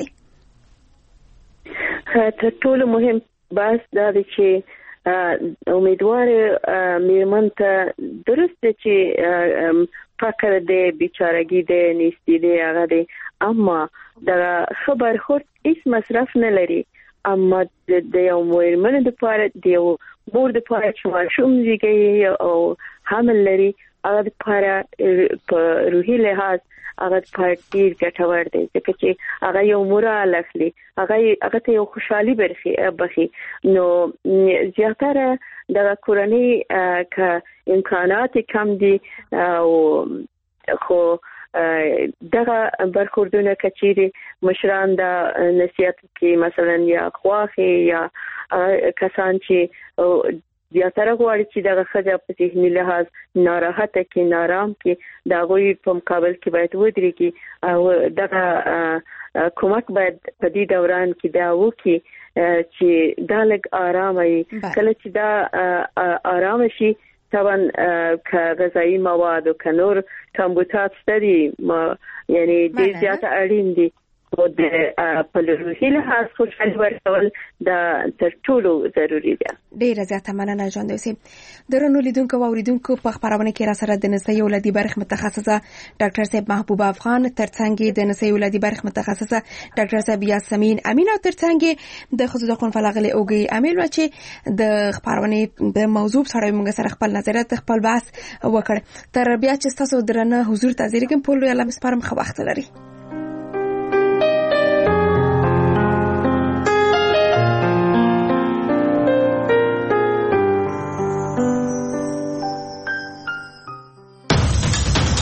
تر ټولو مهم بحث دا دی چې امیدوار میرمن ته درست چې فقر دی، بیچارهګي دی، نیستی دی، هغه دی، اما دا خبر خورد هیڅ مصرف نه لري. اما د یو میرمن د پاره د یو مور د پاره چې ماشوم زیږي او حامل لري هغه د پاره په روحي لحاظ هغه پارټیر ګټور دی ځکه چې هغه یو مورال اخلي، هغه هغه ته یو خوشحالي برخي بخي. نو زیاتره د کورنۍ ک امکانات کم دي او خو دغه برخوردونه کچيري مشران د نصيحت کې مثلا یا خواخي یا کسان چې زیاتره غواړي چې دغه خځه په ذهني لحاظ ناراحته کې نارام کې دا غوي په مقابل کې باید ودرېږي او دغه کومک باید په دې دوران کې دا وکړي چې دا لګ آرامي کله چې دا آرام شي طبعا که غذایی مواد او کنور کمبوتات ستري یعنی ډیر زیات اړین دي او د پلوروهي لحاظ خوشحالي ورکول دا تر ټولو ضروری دی. ډیره زیاته مننه جان دوسی. درنو لیدونکو او اوریدونکو په خبرونه کې را سره د نسایي ولادي برخه متخصصه ډاکټر صاحب محبوب افغان، ترڅنګ د نسایي ولادي برخه متخصصه ډاکټر صاحب یاسمین امین او ترڅنګ د خصوصي د قانون فلغلي اوګي امیر و چې د خبرونه د موضوع سره موږ سره خپل نظریات خپل بحث وکړ. تر بیا چې تاسو درنه حضور ته زیرګم په لوی علم سپارم خو وخت لري.